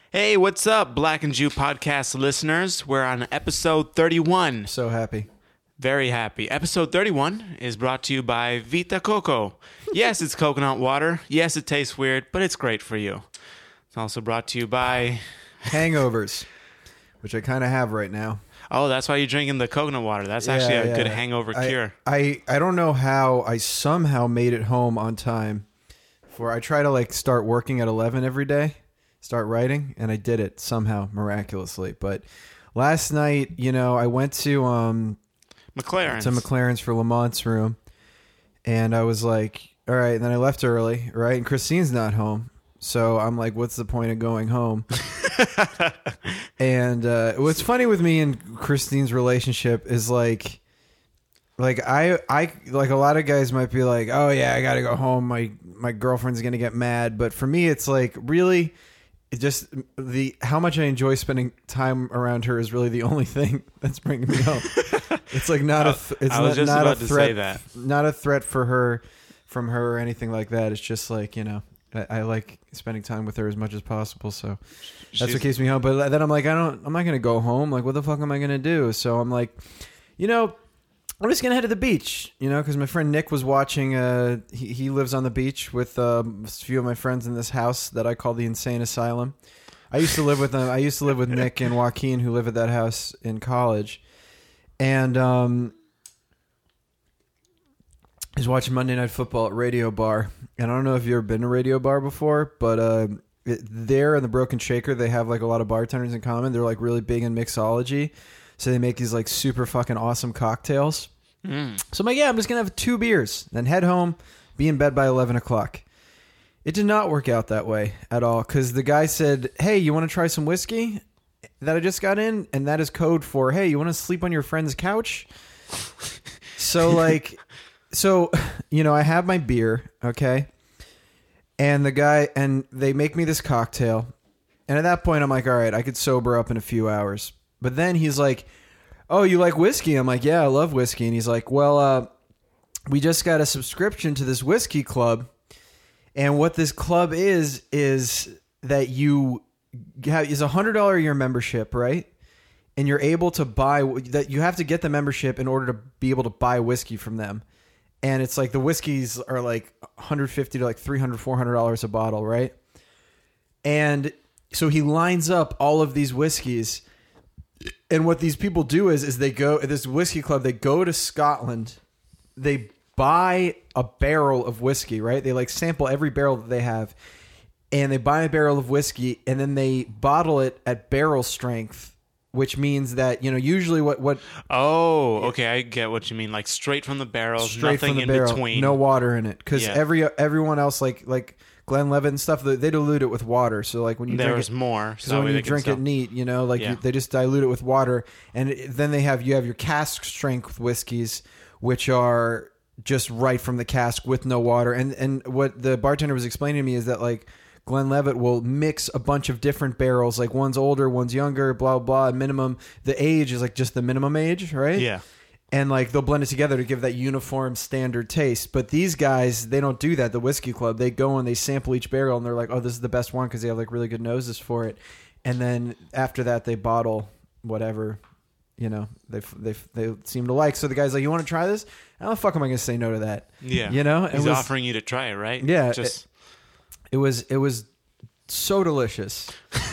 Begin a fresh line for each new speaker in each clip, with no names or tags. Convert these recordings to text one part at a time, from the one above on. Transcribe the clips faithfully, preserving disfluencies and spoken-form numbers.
Hey, what's up, Black and Jew podcast listeners? We're on episode thirty-one.
So happy.
Very happy. Episode thirty-one is brought to you by Vita Coco. Yes, it's coconut water. Yes, it tastes weird, but it's great for you. It's also brought to you by...
Hangovers, which I kind of have right now.
Oh, that's why you're drinking the coconut water. That's actually
Yeah,
a
yeah.
good hangover
I,
cure.
I, I don't know how I somehow made it home on time. For I try to like start working at eleven every day, start writing, and I did it somehow miraculously. But last night, you know, I went to um
McLaren's.
to McLaren's for Lamont's room, and I was like, all right. And then I left early, right? And Christine's not home. So I'm like, what's the point of going home? And uh, what's funny with me and Christine's relationship is like, like I, I, like a lot of guys might be like, oh yeah, I got to go home. My, my girlfriend's going to get mad. But for me, it's like really it just the, how much I enjoy spending time around her is really the only thing that's bringing me home. It's like not a, th- it's
I was
not,
just
not
about
a
to
threat,
say that.
not a threat for her, from her or anything like that. It's just like, you know, I, I like spending time with her as much as possible. So that's
She's-
what keeps me home. But then I'm like, I don't, I'm not going to go home. Like, what the fuck am I going to do? So I'm like, you know, I'm just going to head to the beach, you know, because my friend Nick was watching, uh, he, he lives on the beach with uh, a few of my friends in this house that I call the Insane Asylum. I used to live with them. I used to live with Nick and Joaquin, who live at that house in college. And, um, I was watching Monday Night Football at Radio Bar. And I don't know if you've ever been to Radio Bar before, but uh, it, there in the Broken Shaker, they have like a lot of bartenders in common. They're like really big in mixology. So they make these like super fucking awesome cocktails.
Mm.
So I'm like, yeah, I'm just going to have two beers, then head home, be in bed by eleven o'clock. It did not work out that way at all because the guy said, hey, you want to try some whiskey that I just got in? And that is code for, hey, you want to sleep on your friend's couch? So like... So, you know, I have my beer, okay? And the guy, and they make me this cocktail. And at that point, I'm like, all right, I could sober up in a few hours. But then he's like, oh, you like whiskey? I'm like, yeah, I love whiskey. And he's like, well, uh, we just got a subscription to this whiskey club. And what this club is, is that you have, is a one hundred dollars a year membership, right? And you're able to buy, that you have to get the membership in order to be able to buy whiskey from them. And it's like the whiskeys are like one hundred fifty to like three hundred, four hundred dollars a bottle, right? And so he lines up all of these whiskeys. And what these people do is, is they go, this whiskey club, they go to Scotland. They buy a barrel of whiskey, right? They like sample every barrel that they have. And they buy a barrel of whiskey and then they bottle it at barrel strength. Which means that, you know, usually what... what
Oh, okay, I get what you mean. Like straight from the barrel,
straight
nothing
from the
in
barrel,
between.
no water in it. Because
Yeah.
every everyone else, like like Glenlivet and stuff, they, they dilute it with water. So like when you drink
There's
it,
more.
so when
that way
you
they can
drink
sell-
it neat, you know, like
Yeah.
you, they just dilute it with water. And it, then they have, you have your cask strength whiskeys, which are just right from the cask with no water. And, and what the bartender was explaining to me is that like, Glenlivet will mix a bunch of different barrels, like one's older, one's younger, blah, blah, minimum. The age is like just the minimum age, right?
Yeah.
And like they'll blend it together to give that uniform standard taste. But these guys, they don't do that. The whiskey club, they go and they sample each barrel and they're like, oh, this is the best one because they have like really good noses for it. And then after that, they bottle whatever, you know, they they they seem to like. So the guy's like, you want to try this? How the fuck am I going to say no to that?
Yeah.
You know? It
He's
was-
offering you to try it, right?
Yeah.
Just...
It was it was so delicious.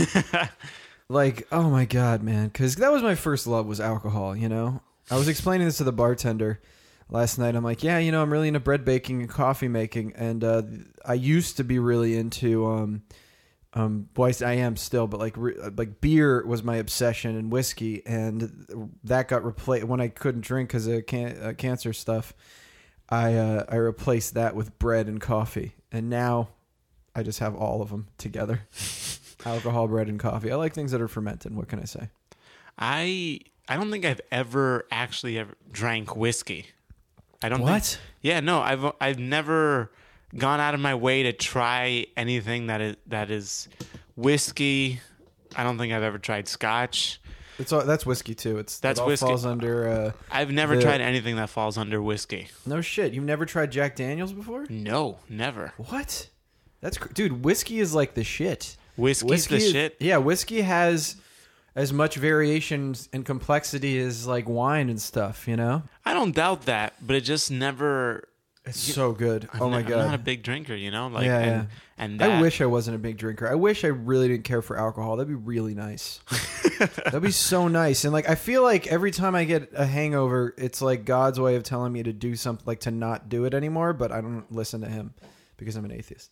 Like, oh my God, man. Because that was my first love, was alcohol, you know? I was explaining this to the bartender last night. I'm like, yeah, you know, I'm really into bread baking and coffee making. And uh, I used to be really into, um, um, well, I am still, but like re- like beer was my obsession, and whiskey. And that got replaced when I couldn't drink because of can- uh, cancer stuff. I uh, I replaced that with bread and coffee. And now I just have all of them together. Alcohol, bread, and coffee. I like things that are fermented. What can I say?
I I don't think I've ever actually ever drank whiskey. I don't
What?
think, yeah, no, I've I've never gone out of my way to try anything that is that is whiskey. I don't think I've ever tried scotch.
It's all, that's whiskey too. It's
That's
it all
whiskey.
falls under. Uh,
I've never
the-
tried anything that falls under whiskey.
no shit. You've never tried Jack Daniels before?
No, never.
What? That's cr- dude. Whiskey is like the shit.
Whiskey's
whiskey
the
is-
shit.
Yeah, whiskey has as much variations and complexity as like wine and stuff. You know,
I don't doubt that, but it just never.
it's so good.
I'm
oh my
not,
god.
I'm not a big drinker, you know. Like,
Yeah,
and,
yeah.
and that,
I wish I wasn't a big drinker. I wish I really didn't care for alcohol. That'd be really nice. That'd be so nice. And like, I feel like every time I get a hangover, it's like God's way of telling me to do something, like to not do it anymore. But I don't listen to him because I'm an atheist.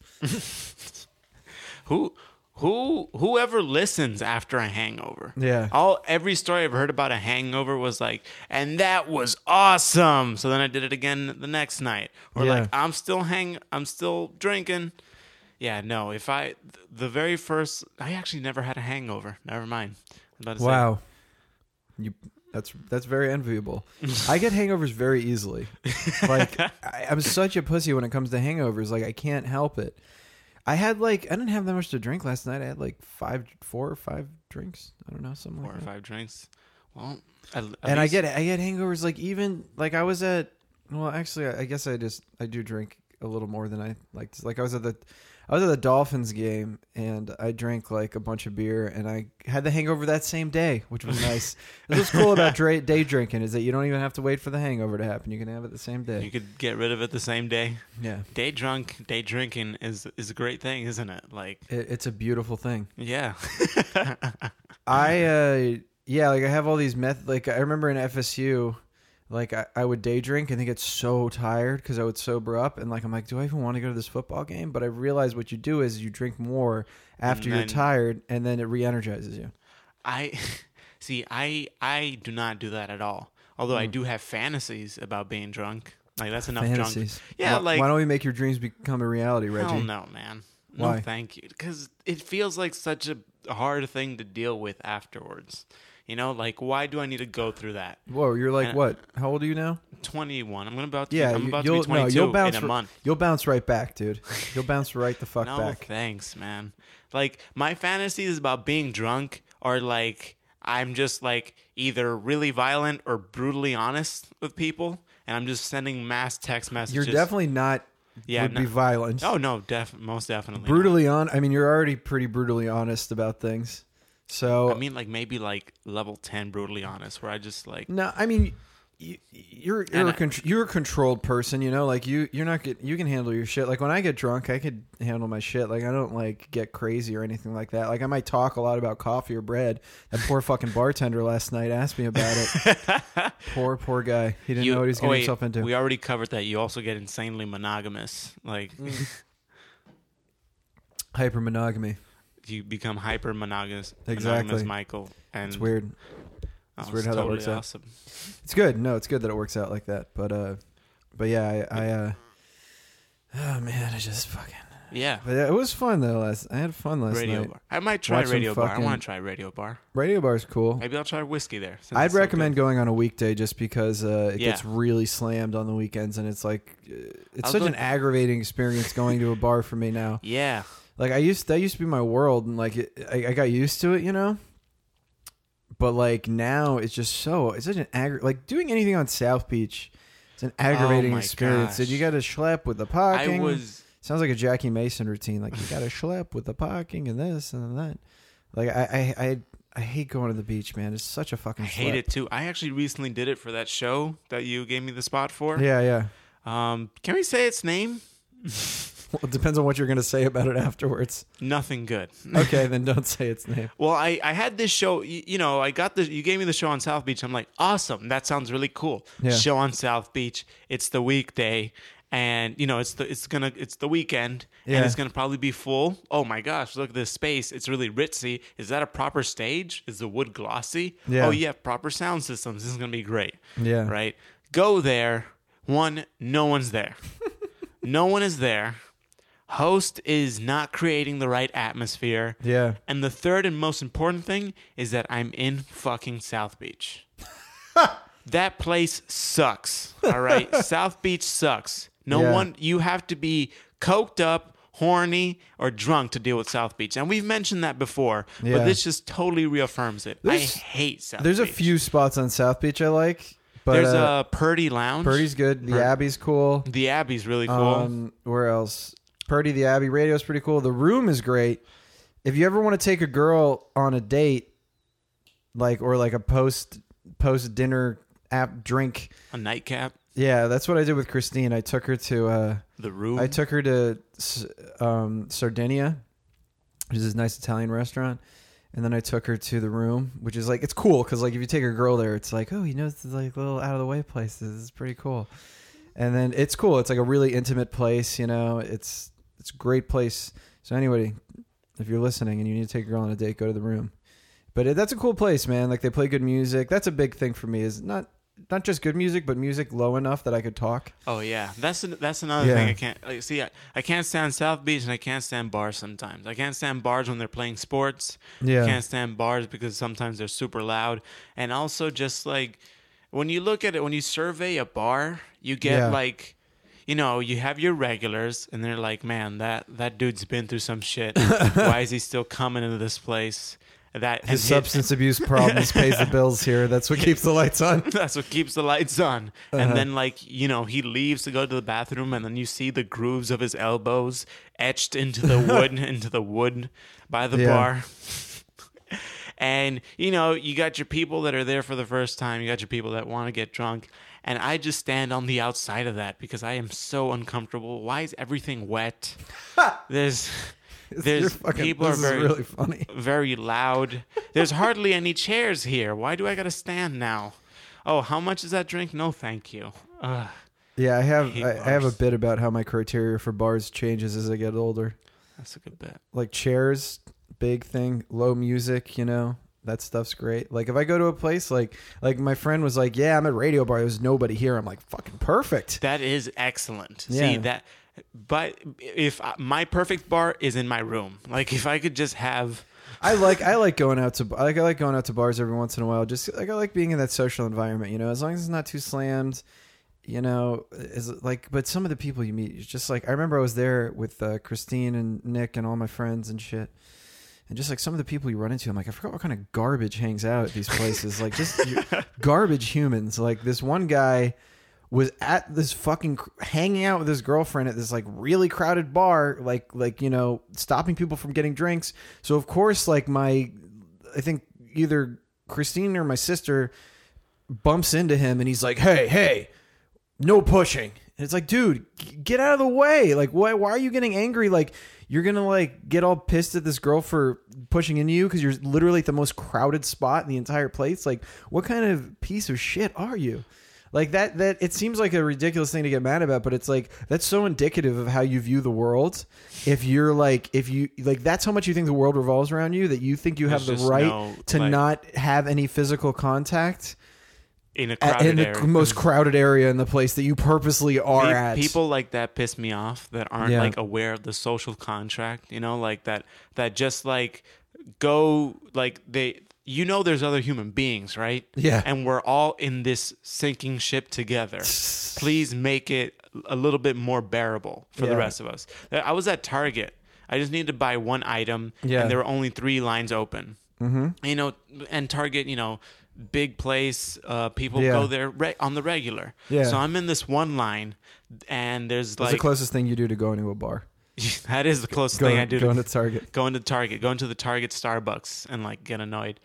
who who whoever listens after a hangover.
Yeah.
All every story I've heard about a hangover was like, and that was awesome. So then I did it again the next night. Or
Yeah.
like, I'm still hang I'm still drinking. Yeah, no, if I the very first I actually never had a hangover. Never mind. I was about to say,
Wow. You. That's that's very enviable. I get hangovers very easily. Like I, I'm such a pussy when it comes to hangovers. Like I can't help it. I had like I didn't have that much to drink last night. I had like five, four or five drinks. I don't know, something
four
like
or
that.
five drinks. Well, at, at
And I
least-
get I get hangovers like even like I was at well actually I guess I just I do drink a little more than I like. Like I was at the I was at the Dolphins game and I drank like a bunch of beer and I had the hangover that same day, which was nice. That's what's cool about dra- day drinking is that you don't even have to wait for the hangover to happen. You can have it the same day.
you could get rid of it the same day.
Yeah,
Day drunk, day drinking is is a great thing, isn't it? Like,
it, it's a beautiful thing.
yeah.
I uh yeah, like I have all these meth. Like I remember in F S U, like I, I would day drink and then get so tired because I would sober up and like I'm like, do I even want to go to this football game? But I realized what you do is you drink more after
And
you're
then-
tired and then it re-energizes you.
I see. I I do not do that at all. Although I do have fantasies about being drunk. Like that's enough drunk.
Fantasies.
Yeah,
Why,
like
why don't we make your dreams become a reality, Reggie?
hell no, man. No,
Why?
thank you. Because it feels like such a hard thing to deal with afterwards. You know, like why do I need to go through that?
Whoa, you're like
And-
what? How old are you now?
twenty-one. I'm gonna about to.
Yeah,
I'm
you-
about
you'll
to be twenty-two
no, you'll bounce
in a
r-
month.
You'll bounce right back, dude. You'll bounce right the fuck
No,
back.
thanks, man. Like my fantasies about being drunk are like I'm just like either really violent or brutally honest with people, and I'm just sending mass text messages.
You're definitely not.
Yeah,
would
no-
be violent.
Oh no, def most definitely.
brutally on. I mean, you're already pretty brutally honest about things. So
not. I mean, like maybe like level ten brutally honest, where I just like
no, I mean, you, you're you're
And
a
I-
con- you're a controlled person. You know, like you you're not get you can handle your shit. Like when I get drunk, I could handle my shit. Like I don't like get crazy or anything like that. Like I might talk a lot about coffee or bread. That poor fucking bartender last night asked me about it. poor poor guy. He didn't
you,
know what he was
oh,
getting
wait,
himself into.
We already covered that. You also get insanely monogamous. Like
Hyper monogamy.
you become hyper monogamous.
Exactly.
Monogamous Michael. And
It's weird.
oh,
It's weird how that
totally
works out.
awesome.
It's good. No, it's good that it works out like that. But uh, but yeah, I, I uh, oh man, I just fucking.
Yeah.
But yeah, it was fun though. Last I had fun last
Radio
night.
bar. I might try
Watch some
radio bar. I
fucking-
want to try radio bar.
Radio bar's cool.
Maybe I'll try whiskey there. since
I'd
it's so
recommend
good.
going on a weekday just because uh, it
Yeah.
gets really slammed on the weekends, and it's like uh, it's
I'll
such
go-
an aggravating experience going to a bar for me now.
Yeah.
Like I used, that used to be my world, and like it, I, I got used to it, you know. But like now, it's just so it's such an aggra- like doing anything on South Beach. It's an aggravating
Oh my
experience. And
gosh.
you got to schlep with the parking.
I was.
Sounds like a Jackie Mason routine. Like you got to schlep with the parking and this and that. Like I, I, I, I hate going to the beach, man. It's such a fucking.
I hate
schlep.
it too. I actually recently did it for that show that you gave me the spot for.
Yeah, yeah.
Um, can we say its name?
Well, it depends on what you're going to say about it afterwards.
Nothing good.
Okay, then don't say its name.
Well, I, I had this show, you, you know, I got the, you gave me the show on South Beach. I'm like, awesome. That sounds really cool.
Yeah.
Show on South Beach. It's the weekday and you know, it's the, it's gonna, it's the weekend
Yeah.
and it's going to probably be full. Oh my gosh. Look at this space. It's really ritzy. Is that a proper stage? Is the wood glossy?
Yeah.
Oh yeah. Proper sound systems. This is going to be great.
Yeah.
Right. Go there. One, no one's there. No one is there. Host is not creating the right atmosphere.
Yeah.
And the third and most important thing is that I'm in fucking South Beach. That place sucks. All right? South Beach sucks. No
Yeah.
one, you have to be coked up, horny, or drunk to deal with South Beach. And we've mentioned that before,
Yeah.
but this just totally reaffirms it.
There's-
I hate South
There's
Beach.
a few spots on South Beach I like, but
There's
uh,
a Purdy Lounge.
Purdy's good. The
Pur-
Abbey's cool.
The Abbey's really cool.
Um, where else? Purdy, the Abbey. Radio's pretty cool. The Room is great. if you ever want to take a girl on a date, like or like a post post dinner app drink,
A nightcap.
yeah, that's what I did with Christine. I took her to uh,
The room.
I took her to um, Sardinia, which is this nice Italian restaurant. And then I took her to the room, which is like, it's cool because like if you take a girl there, it's like, oh, you know, it's like little out of the way places. It's pretty cool. And then it's cool. It's like a really intimate place, you know. It's it's a great place. So anybody, if you're listening and you need to take a girl on a date, go to the room. But it, that's a cool place, man. Like they play good music. That's a big thing for me. Is not not just good music, but music low enough that I could talk.
Oh yeah, that's that's another
Yeah.
thing I can't like, see. I, I can't stand South Beach and I can't stand bars sometimes. I can't stand bars when they're playing sports.
Yeah.
I can't stand bars because sometimes they're super loud. And also just like when you look at it, when you survey a bar, you get
Yeah.
like, you know, you have your regulars and they're like, man, that that dude's been through some shit. Why is he still coming into this place? That and
His
hit-
substance abuse problems pays the bills here. That's what keeps the lights on.
That's what keeps the lights on.
Uh-huh.
And then, like, you know, he leaves to go to the bathroom, and then you see the grooves of his elbows etched into the wood, into the wood by the
Yeah.
bar. And, you know, you got your people that are there for the first time. You got your people that want to get drunk. And I just stand on the outside of that because I am so uncomfortable. Why is everything wet? There's...
You're
There's
fucking,
people
this
are very
is really funny.
very loud. There's hardly any chairs here. Why do I gotta stand now? Oh, how much is that drink? No, thank you. Ugh.
Yeah, I have
hate
I, I have a
bars.
bit about how my criteria for bars changes as I get older.
That's a good bet.
Like chairs, big thing, low music, you know. That stuff's great. Like if I go to a place like like my friend was like, "Yeah, I'm at Radio Bar. There's nobody here." I'm like, "Fucking perfect."
That is excellent.
Yeah.
See that, but if I, my perfect bar is in my room, like if I could just have,
I like I like going out to I like I like going out to bars every once in a while. Just like I like being in that social environment, you know. As long as it's not too slammed, you know. Is like, but some of the people you meet, it's just like I remember I was there with uh, Christine and Nick and all my friends and shit. And just like some of the people you run into, I'm like, I forgot what kind of garbage hangs out at these places. Like just garbage humans. Like this one guy was at this fucking hanging out with his girlfriend at this like really crowded bar, like like you know, stopping people from getting drinks. So of course, like my, I think either Christine or my sister bumps into him, and he's like, "Hey, hey, no pushing." And it's like, dude, g- get out of the way. Like, why? Why are you getting angry? Like, you're gonna like get all pissed at this girl for pushing into you because you're literally at the most crowded spot in the entire place. Like, what kind of piece of shit are you? Like that. That it seems like a ridiculous thing to get mad about, but it's like that's so indicative of how you view the world. If you're like, if you like, that's how much you think the world revolves around you. That you think you have
There's
the
just
right
no,
to
like-
not have any physical contact.
in a
At-
crowded
in the
area.
most crowded area in the place that you purposely are
Pe-
at.
People like that piss me off that aren't
Yeah.
like aware of the social contract, you know, like that that just like go like they you know there's other human beings, right?
Yeah.
And we're all in this sinking ship together. Please make it a little bit more bearable for
Yeah.
the rest of us. I was at Target. I just needed to buy one item
Yeah.
and there were only three lines open. Mm-hmm. You know, and Target, you know, big place, uh, people
Yeah.
go there re- on the regular.
Yeah.
So I'm in this one line, and there's
That's
like
the closest thing you do to going to a bar.
that is the closest
Go,
thing I do.
going
to,
to Target.
going to Target, going to the Target Starbucks, and like get annoyed.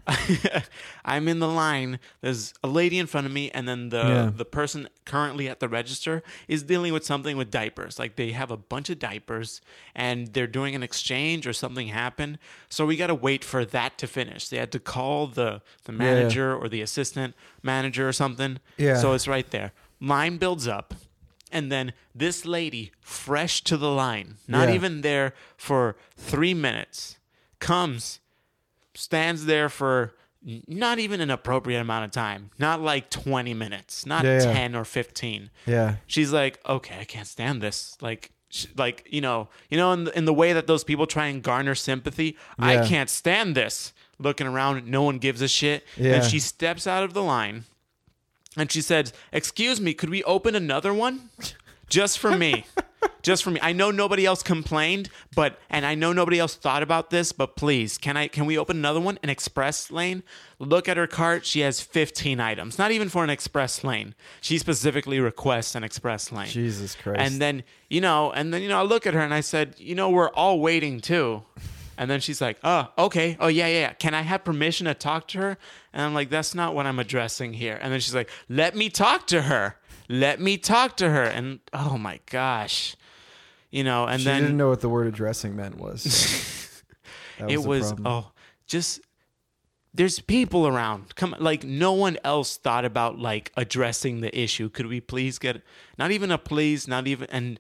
I'm in the line. There's a lady in front of me, and then the
Yeah.
the person currently at the register is dealing with something with diapers. Like they have a bunch of diapers, and they're doing an exchange or something happened. So we got to wait for that to finish. They had to call the the manager or the assistant manager or something.
Yeah.
So it's right there. Line builds up. And then this lady, fresh to the line, not
Yeah.
even there for three minutes, comes, stands there for n- not even an appropriate amount of time, not like twenty minutes, not
Yeah, yeah.
ten or fifteen.
Yeah.
She's like, okay, I can't stand this. Like, sh- like you know, you know, in the, in the way that those people try and garner sympathy, I
Yeah.
can't stand this. Looking around, no one gives a shit.
Yeah.
And she steps out of the line. And she said, "Excuse me, could we open another one? Just for me. Just for me. I know nobody else complained, but and I know nobody else thought about this, but please, can I can we open another one? An express lane?" Look at her cart. She has fifteen items. Not even for an express lane. She specifically requests an express lane.
Jesus Christ.
And then, you know, and then you know, I look at her and I said, "You know, we're all waiting too." And then she's like, oh, okay. Oh, yeah, yeah, yeah. Can I have permission to talk to her? And I'm like, that's not what I'm addressing here. And then she's like, let me talk to her. Let me talk to her. And oh my gosh. You know, and
she
then
didn't know what the word addressing meant was. So that was
it
the
was,
problem.
oh, just, there's people around. Come, like, no one else thought about, like, addressing the issue. Could we please get, not even a please, not even, and,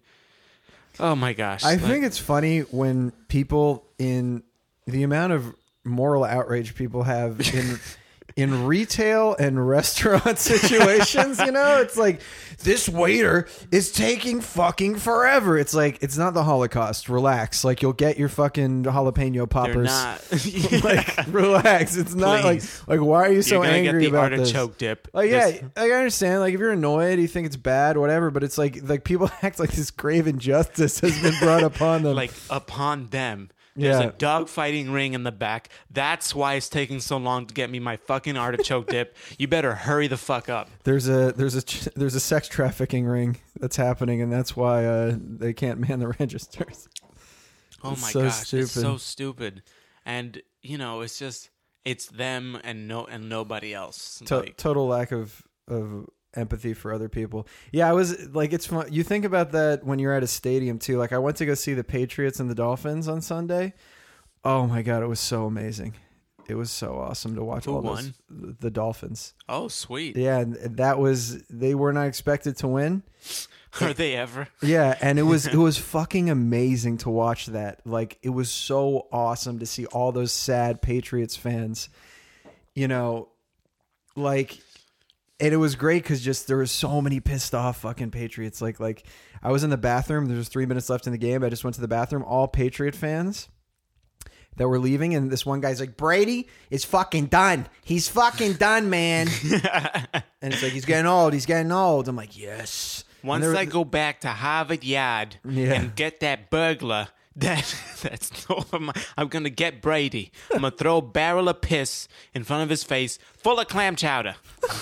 oh my gosh.
I
like,
think it's funny when people in the amount of moral outrage people have in in retail and restaurant situations, you know, it's like this waiter is taking fucking forever. It's like it's not the Holocaust. Relax. Like you'll get your fucking jalapeno poppers.
They're not.
Like relax. It's not
Please.
like like why are you so
You're gonna
angry
get the
about this?
artichoke dip.
Like yeah,
This-
like, I understand. Like if you're annoyed, you think it's bad, whatever. But it's like like people act like this grave injustice has been brought upon them.
like upon them. There's
Yeah.
a dog fighting ring in the back. That's why it's taking so long to get me my fucking artichoke dip. You better hurry the fuck up.
there's a there's a ch- there's a sex trafficking ring that's happening, and that's why uh, they can't man the registers.
Oh
It's
my
so
gosh, it's
stupid.
so stupid. And you know, it's just it's them and no and nobody else.
To-
Like,
total lack of of empathy for other people. Yeah, I was like, it's fun. You think about that when you're at a stadium too. Like I went to go see the Patriots and the Dolphins on Sunday. Oh my god, it was so amazing. It was so awesome to watch.
Who
all
won?
those, the Dolphins.
oh sweet.
Yeah, and that was they were not expected to win.
Are they ever?
Yeah, and it was it was fucking amazing to watch that. Like it was so awesome to see all those sad Patriots fans. You know, like and it was great because just there was so many pissed off fucking Patriots. Like like I was in the bathroom. There was three minutes left in the game. I just went to the bathroom. All Patriot fans that were leaving, and this one guy's like, Brady is fucking done. He's fucking done, man. And it's like he's getting old. He's getting old. I'm like, yes.
Once
there-
I go back to Harvard Yard
Yeah.
and get that burglar, that that's over my, I'm gonna get Brady. I'm gonna throw a barrel of piss in front of his face, full of clam chowder.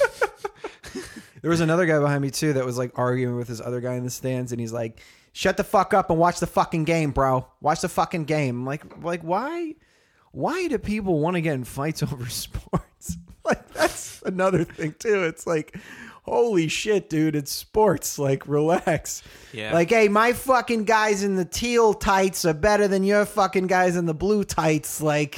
There was another guy behind me too that was like arguing with this other guy in the stands, and he's like, "Shut the fuck up and watch the fucking game, bro. Watch the fucking game." I'm like, like why, why do people want to get in fights over sports? Like that's another thing too. It's like, holy shit, dude, it's sports. Like, relax.
Yeah.
Like, hey, my fucking guys in the teal tights are better than your fucking guys in the blue tights. Like,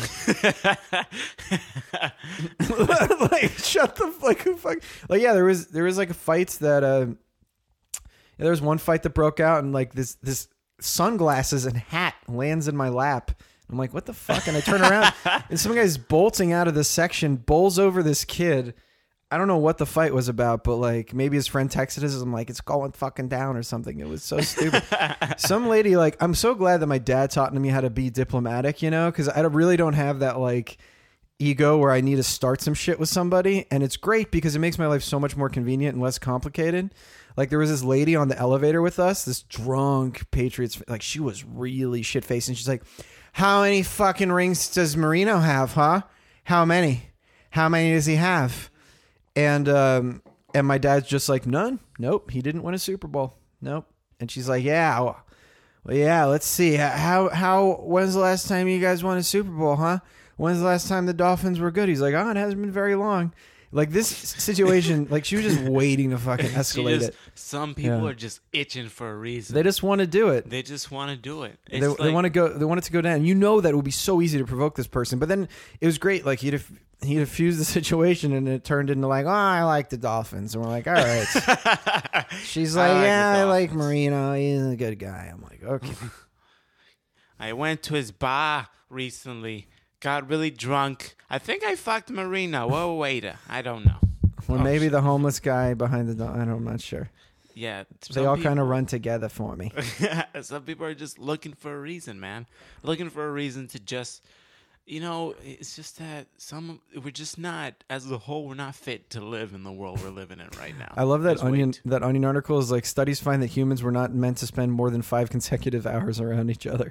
like shut the like who fuck. Like, yeah, there was there was like fights that uh, yeah, there was one fight that broke out, and like this this sunglasses and hat lands in my lap. I'm like, what the fuck? And I turn around, and some guy's bolting out of this section, bowls over this kid. I don't know what the fight was about, but like maybe his friend texted us. I'm like, it's going fucking down or something. It was so stupid. Some lady, like, I'm so glad that my dad taught me how to be diplomatic, you know, because I really don't have that like ego where I need to start some shit with somebody. And it's great because it makes my life so much more convenient and less complicated. Like there was this lady on the elevator with us, this drunk Patriots, like she was really shit faced. And she's like, how many fucking rings does Marino have, huh? How many? How many does he have? And um, and my dad's just like, none. Nope, he didn't win a Super Bowl. Nope. And she's like, yeah, well, well, yeah. Let's see. How how when's the last time you guys won a Super Bowl, huh? When's the last time the Dolphins were good? He's like, oh, it hasn't been very long. Like this situation, like she was just waiting to fucking
She
escalate
just-
it.
Some people
Yeah.
are just itching for a reason.
They just want to do it.
They just want to do it.
They,
It's
they
like-
want to go. They want it to go down. You know that it would be so easy to provoke this person, but then it was great. Like he'd he diffused the situation, and it turned into like, oh, I like the Dolphins, and we're like, all right. She's like,
I like the
yeah, I like
Dolphins."
Marino. He's a good guy. I'm like, okay.
I went to his bar recently. Got really drunk. I think I fucked Marino or a waiter. I don't know.
Well,
Oh,
maybe
shit.
the homeless guy behind the. Do- I don't, I'm not sure.
Yeah.
They all kind of run together for me.
of. Some people are just looking for a reason, man. Looking for a reason to just, you know, it's just that some we're just not, as a whole, we're not fit to live in the world we're living in right now.
I love that
There's way
onion.
too-
That onion article is like studies find that humans were not meant to spend more than five consecutive hours around each other.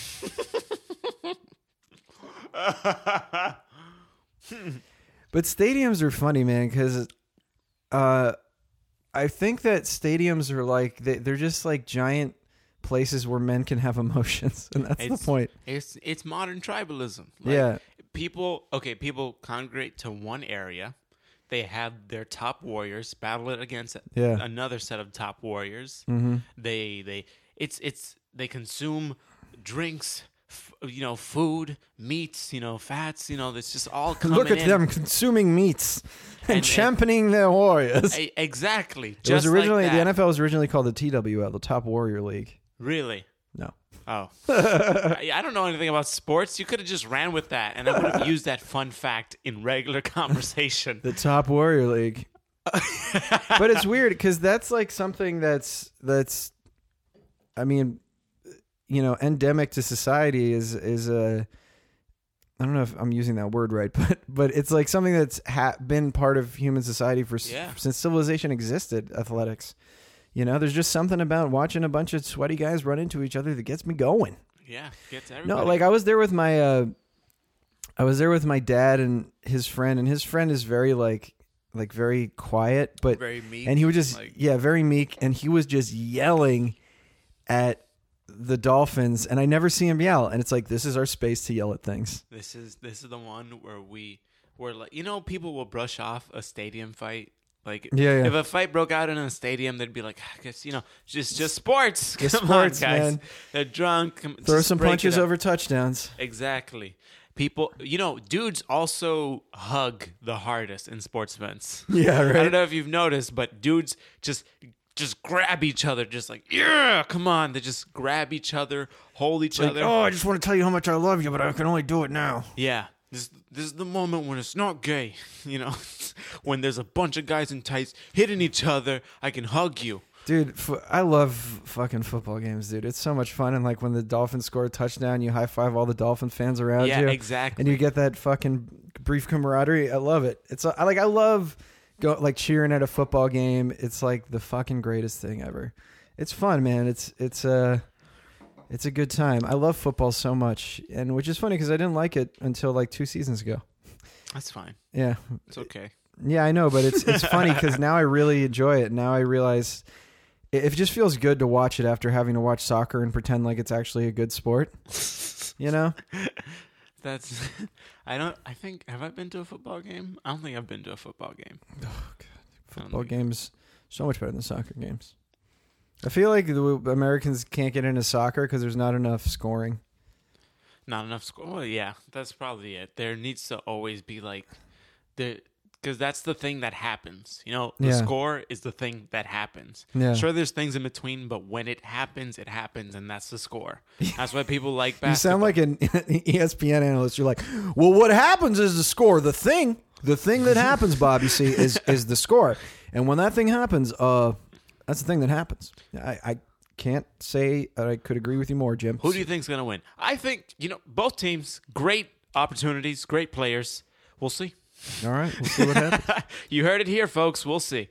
But stadiums are funny, man, because uh, I think that stadiums are like they, they're just like giant places where men can have emotions, and that's
It's-
the point.
It's it's modern tribalism. Like,
Yeah.
People, okay, people congregate to one area. They have their top warriors battle it against
Yeah.
another set of top warriors.
Mm-hmm.
They they it's it's they consume drinks, f- you know, food, meats, you know, fats, you know, it's just all coming
Look at
in.
them consuming meats and,
And-
championing their warriors.
E- exactly.
It
Just
was originally
like
the
that.
N F L was originally called the T W L, the Top Warrior League.
Really?
No.
Oh. I, I don't know anything about sports. You could have just ran with that, and I would have used that fun fact in regular conversation.
The Top Warrior League. But it's weird because that's like something that's that's, I mean, you know, endemic to society is is a. I don't know if I'm using that word right, but but it's like something that's ha- been part of human society for s-
Yeah.
since civilization existed. Athletics, you know, there's just something about watching a bunch of sweaty guys run into each other that gets me going.
Yeah, gets everybody.
No, like I was there with my, uh, I was there with my dad and his friend, and his friend is very like, like very quiet, but
very meek.
and he would just
like,
yeah, very meek, and he was just yelling at the Dolphins, and I never see him yell, and it's like this is our space to yell at things.
This is this is the one where we were like, you know, people will brush off a stadium fight. Like,
Yeah, yeah.
if a fight broke out in a stadium, they'd be like, I guess, you know, just just sports.
Just
Come
sports,
on, guys.
man.
They're drunk. Come-
Throw
just
some
break it
punches
up.
over touchdowns.
Exactly. People, you know, dudes also hug the hardest in sports events.
Yeah,
I
right.
don't know if you've noticed, but dudes just just grab each other, just like, yeah, come on. They just grab each other, hold each
Like,
other.
oh, I just want to tell you how much I love you, but I can only do it now.
Yeah. This this is the moment when it's not gay, you know, when there's a bunch of guys in tights hitting each other. I can hug you.
Dude, f- I love fucking football games, dude. It's so much fun. And like when the Dolphins score a touchdown, you high five all the Dolphin fans around
Yeah,
you.
exactly.
And you get that fucking brief camaraderie. I love it. It's I like I love go like cheering at a football game. It's like the fucking greatest thing ever. It's fun, man. It's it's a it's a good time. I love football so much, and which is funny because I didn't like it until like two seasons ago.
That's fine.
Yeah,
It's okay.
yeah, I know, but it's it's funny because now I really enjoy it. Now I realize it, it just feels good to watch it after having to watch soccer and pretend like it's actually a good sport. You know?
That's, I don't, I think, have I been to a football game? I don't think I've been to a football game.
Oh god,
I don't
football
think-
games so much better than soccer games. I feel like the Americans can't get into soccer because there's not enough scoring.
Not enough score. Well, yeah, that's probably it. There needs to always be like, the, because that's the thing that happens. You know, the
Yeah.
score is the thing that happens.
Yeah.
Sure, there's things in between, but when it happens, it happens, and that's the score. That's why people like basketball.
You sound like an E S P N analyst. You're like, well, what happens is the score. The thing, the thing that happens, Bob, you see, is is the score. And when that thing happens, uh, that's the thing that happens. I, I can't say that I could agree with you more, Jim.
Who do you think's gonna win? I think you know both teams. Great opportunities, great players. We'll see.
All right, we'll see what happens.
You heard it here, folks. We'll see.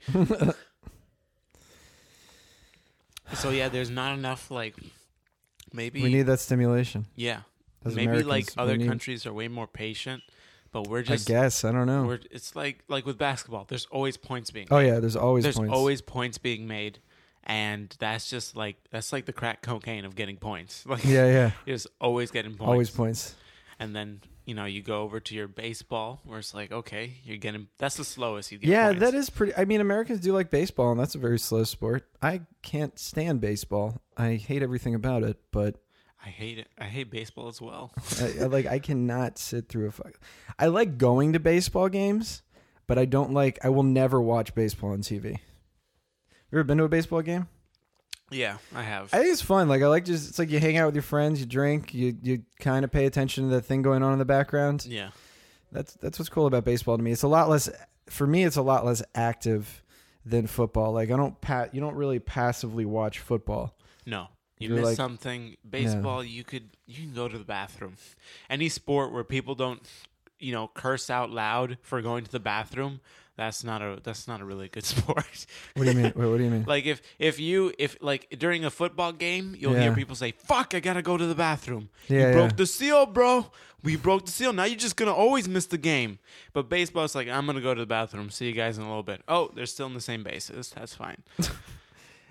So yeah, there's not enough like maybe
We need that stimulation.
yeah
As
maybe
Americans,
like
we
other
need-
countries are way more patient, but we're just
I guess I don't know.
we're it's like like with basketball. There's always points being
Oh
made.
yeah, there's always
there's
points.
always points being made, and that's just like that's like the crack cocaine of getting points. Like
yeah, yeah,
you're just always getting points.
always points.
And then you know you go over to your baseball where it's like okay you're getting that's the slowest you get
Yeah,
points.
that is pretty. I mean, Americans do like baseball, and that's a very slow sport. I can't stand baseball. I hate everything about it, but
I hate it. I hate baseball as well.
I, I like I cannot sit through a. fu- I like going to baseball games, but I don't like. I will never watch baseball on T V. You ever been to a baseball game?
Yeah, I have.
I think it's fun. Like I like just. It's like you hang out with your friends, you drink, you you kind of pay attention to the thing going on in the background.
yeah.
That's that's what's cool about baseball to me. It's a lot less. For me, it's a lot less active than football. Like I don't pat. You don't really passively watch football.
No. You
You're
miss
like-
something. Baseball, you could you can go to the bathroom. Any sport where people don't, you know, curse out loud for going to the bathroom, that's not a that's not a really good sport.
What do you mean? Wait, what do you mean?
Like if if you if like during a football game, you'll
Yeah.
hear people say, "Fuck, I gotta go to the bathroom.
Yeah,
you broke
yeah.
the seal, bro. We broke the seal. Now you're just gonna always miss the game." But baseball, it's like I'm gonna go to the bathroom. See you guys in a little bit. Oh, they're still in the same bases. That's fine.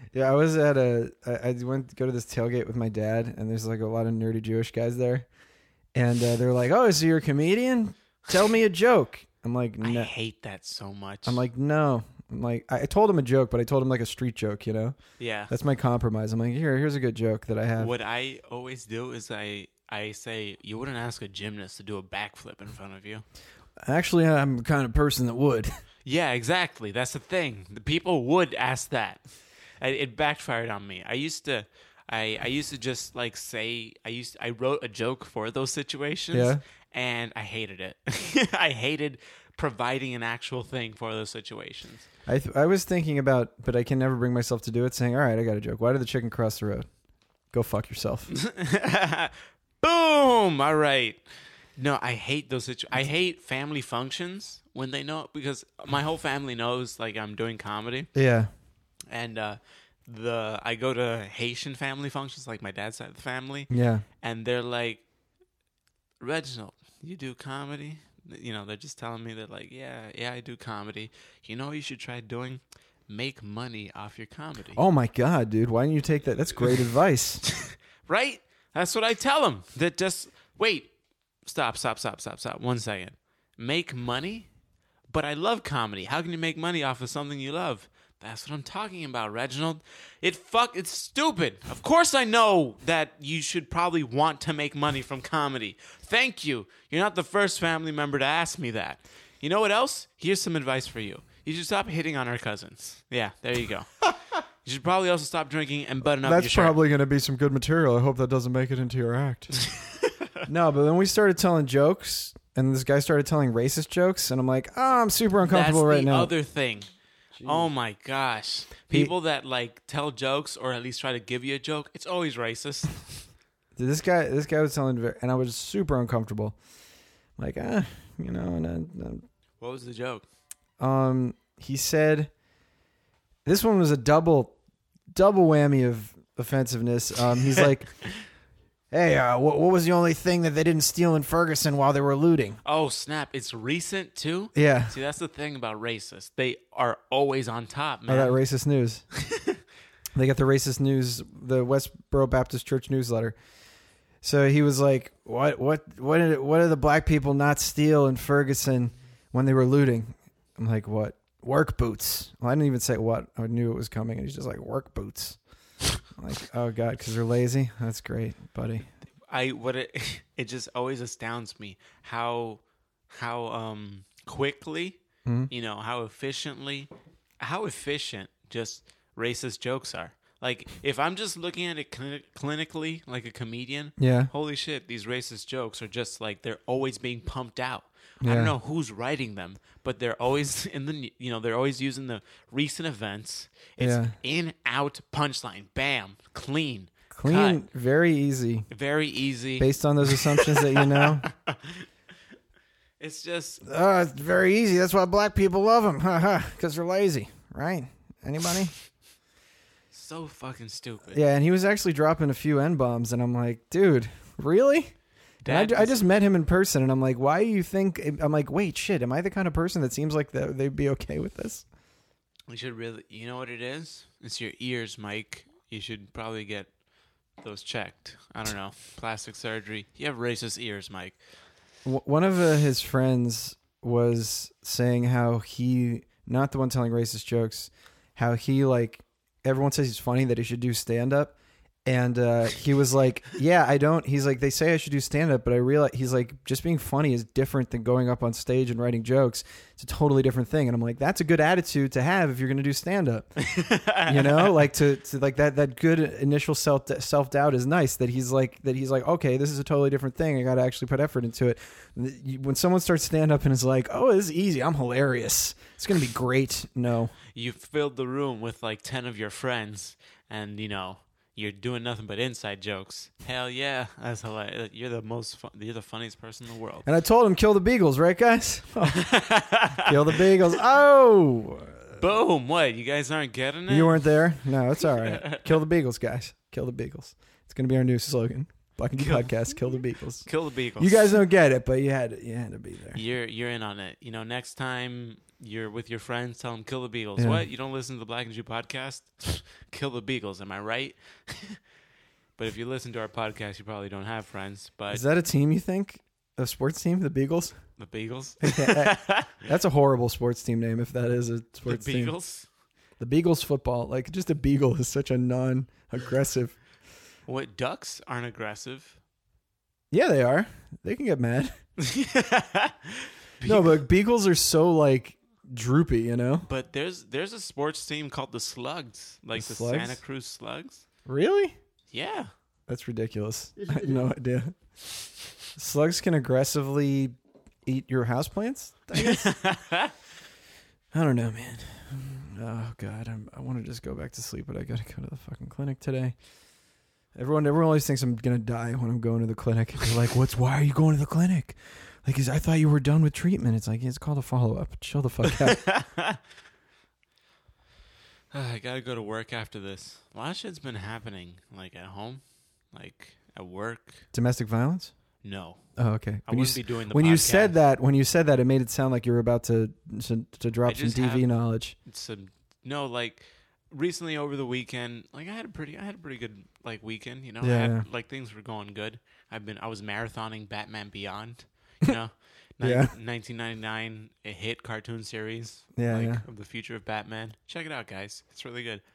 Yeah, I was at a. I, I went to go to this tailgate with my dad, and there's like a lot of nerdy Jewish guys there, and uh, they're like, "Oh, so you're a comedian? Tell me a joke." I'm like,
I
"No."
hate that so much.
I'm like, "No." I'm like, I I told him a joke, but I told him like a street joke. You know,
yeah.
that's my compromise. I'm like, here, here's a good joke that I have.
What I always do is I I say you wouldn't ask a gymnast to do a backflip in front of you.
Actually, I'm the kind of person that would.
Yeah, exactly. That's the thing. The people would ask that. It, it backfired on me. I used to, I I used to just like say I used I wrote a joke for those situations.
Yeah.
And I hated it. I hated providing an actual thing for those situations.
I th- I was thinking about, but I can never bring myself to do it. Saying, all right, I got a joke. Why did the chicken cross the road? Go fuck yourself.
Boom. All right. No, I hate those situations. I hate family functions when they know, because my whole family knows like I'm doing comedy,
Yeah.
and uh, the I go to Haitian family functions, like my dad's side of the family,
Yeah.
and they're like, Reginald, you do comedy? You know, they're just telling me that like, yeah, yeah, I do comedy. You know what you should try doing? Make money off your comedy.
Oh my god, dude! Why didn't you take that? That's great advice.
Right? That's what I tell them. That just wait, stop, stop, stop, stop, stop. One second. Make money? But I love comedy. How can you make money off of something you love? That's what I'm talking about, Reginald. It fuck. It's stupid. Of course I know that you should probably want to make money from comedy. Thank you. You're not the first family member to ask me that. You know what else? Here's some advice for you. You should stop hitting on our cousins. Yeah, there you go. You should probably also stop drinking and button up your
That's
shirt.
probably going to be some good material. I hope that doesn't make it into your act. No, but then we started telling jokes, and this guy started telling racist jokes, and I'm like, oh, I'm super uncomfortable
That's
right
the
now.
other thing. Oh my gosh. People that like tell jokes or at least try to give you a joke, it's always racist.
This guy, this guy was telling, ver- and I was super uncomfortable. Like, ah, you know, and then,
What was the joke?
um, he said, this one was a double, double whammy of offensiveness. Um, he's like, hey, uh, what, what was the only thing that they didn't steal in Ferguson while they were looting?
Oh, snap. It's recent too?
Yeah.
See, that's the thing about racists. They are always on top,
Oh,
man.
that racist news. They got the racist news, the Westboro Baptist Church newsletter. So he was like, "What? What? What did? What did the black people not steal in Ferguson when they were looting?" I'm like, "What? Work boots." Well, I didn't even say what. I knew it was coming, and he's just like, "Work boots." I'm like, oh god, because they're lazy. That's great, buddy.
I what it it just always astounds me how how um quickly,
Hmm?
you know, how efficiently how efficient just racist jokes are. Like if I'm just looking at it clin- clinically like a comedian,
Yeah.
holy shit, these racist jokes are just like they're always being pumped out. I
Yeah.
don't know who's writing them, but they're always in the you know they're always using the recent events. It's
Yeah.
in out punchline, bam, clean,
Clean,
cut,
very easy.
very easy.
Based on those assumptions that you know.
It's just
Oh, it's very easy. That's why black people love them. Because they're lazy, right? Anybody?
so fucking stupid.
Yeah, and he was actually dropping a few N-bombs, and I'm like, dude, really? And
That
I, I
is-
just met him in person, and I'm like, why do you think... I'm like, wait, shit, am I the kind of person that seems like that they'd be okay with this?
You should really, you know what it is? It's your ears, Mike. You should probably get those checked. I don't know, plastic surgery. You have racist ears, Mike.
W- one of uh, his friends was saying how he, not the one telling racist jokes, how he, like, everyone says he's funny, that he should do stand-up. And uh, he was like, yeah, I don't. He's like, they say I should do stand-up, but I realize, he's like, just being funny is different than going up on stage and writing jokes. It's a totally different thing. And I'm like, that's a good attitude to have if you're going to do stand-up. You know, like to, to like that, that good initial self self-doubt is nice, that he's like, that he's like, okay, this is a totally different thing. I got to actually put effort into it. When someone starts stand-up and is like, oh, this is easy, I'm hilarious, it's going to be great. No.
You filled the room with like ten of your friends, and you know you're doing nothing but inside jokes. Hell yeah, that's hilarious. You're the most fun, you're the funniest person in the world.
And I told him, kill the beagles, right, guys? Kill the beagles. Oh,
Boom! What? You guys aren't getting it?
you weren't there? No, it's all right. Kill the beagles, guys. Kill the beagles. It's going to be our new slogan. Black and Blue podcast, Kill the Beagles.
Kill the Beagles.
You guys don't get it, but you had to, you had to be there.
You're you're in on it. You know, next time you're with your friends, tell them kill the Beagles.
Yeah.
What? You don't listen to the Black and Jew podcast? Kill the Beagles. Am I right? But if you listen to our podcast, you probably don't have friends. But
Is that a team you think? A sports team? The Beagles?
the Beagles.
That's a horrible sports team name if that is a
The
sports team.
Beagles.
The Beagles football. Like, just a beagle is such a non-aggressive.
What? Ducks aren't aggressive.
Yeah, they are. They can get mad. No, but beagles are so, like, droopy, you know?
But there's there's a sports team called the Slugs, like
The
the,
Slugs?
Santa Cruz Slugs.
Really?
Yeah.
That's ridiculous. I had no idea. Slugs can aggressively eat your houseplants? I guess. I don't know, man. Oh, God. I'm, I want to just go back to sleep, but I got to go to the fucking clinic today. Everyone everyone always thinks I'm going to die when I'm going to the clinic. They're like, "What's? Why are you going to the clinic?" Like, I thought you were done with treatment. It's like, it's called a follow-up. Chill the fuck out.
I gotta go to work after this. A lot of shit's been happening, like at home, like at work.
Domestic violence?
No,
Oh, okay.
I
When you
wouldn't
s-
be doing the
When
podcast.
you said that, when you said that, it made it sound like you were about to to, to drop
I
some
just
D V
have-
knowledge.
Some no, like recently over the weekend, like I had a pretty, I had a pretty good like weekend. You know, I
Yeah,
had,
yeah.
like things were going good. I've been, I was marathoning Batman Beyond. You know,
Yeah.
nineteen ninety-nine, a hit cartoon series.
Yeah,
like,
yeah.
of the future of Batman. Check it out, guys. It's really good.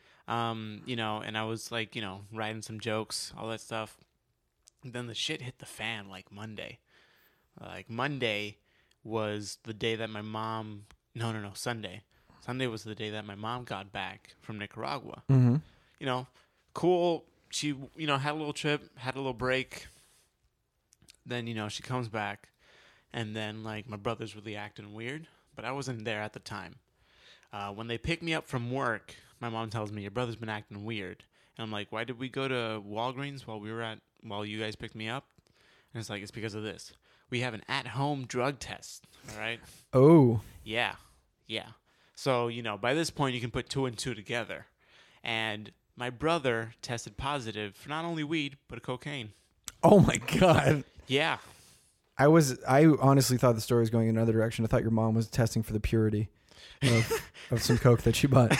Um, you know, and I was like, you know, writing some jokes, all that stuff. And then the shit hit the fan like Monday. Like Monday was the day that my mom, no, no, no, Sunday. Sunday was the day that my mom got back from Nicaragua.
Mm-hmm.
You know, cool. She, you know, had a little trip, had a little break. Then, you know, she comes back. And then, like, my brother's really acting weird. But I wasn't there at the time. Uh, when they pick me up from work, my mom tells me, your brother's been acting weird. And I'm like, why did we go to Walgreens while we were at, while you guys picked me up? And it's like, it's because of this. We have an at-home drug test, all right?
Oh.
Yeah, yeah. So, you know, by this point, you can put two and two together. And my brother tested positive for not only weed, but cocaine.
Oh, my God.
Yeah.
I was. I honestly thought the story was going in another direction. I thought your mom was testing for the purity of, of some coke that she bought.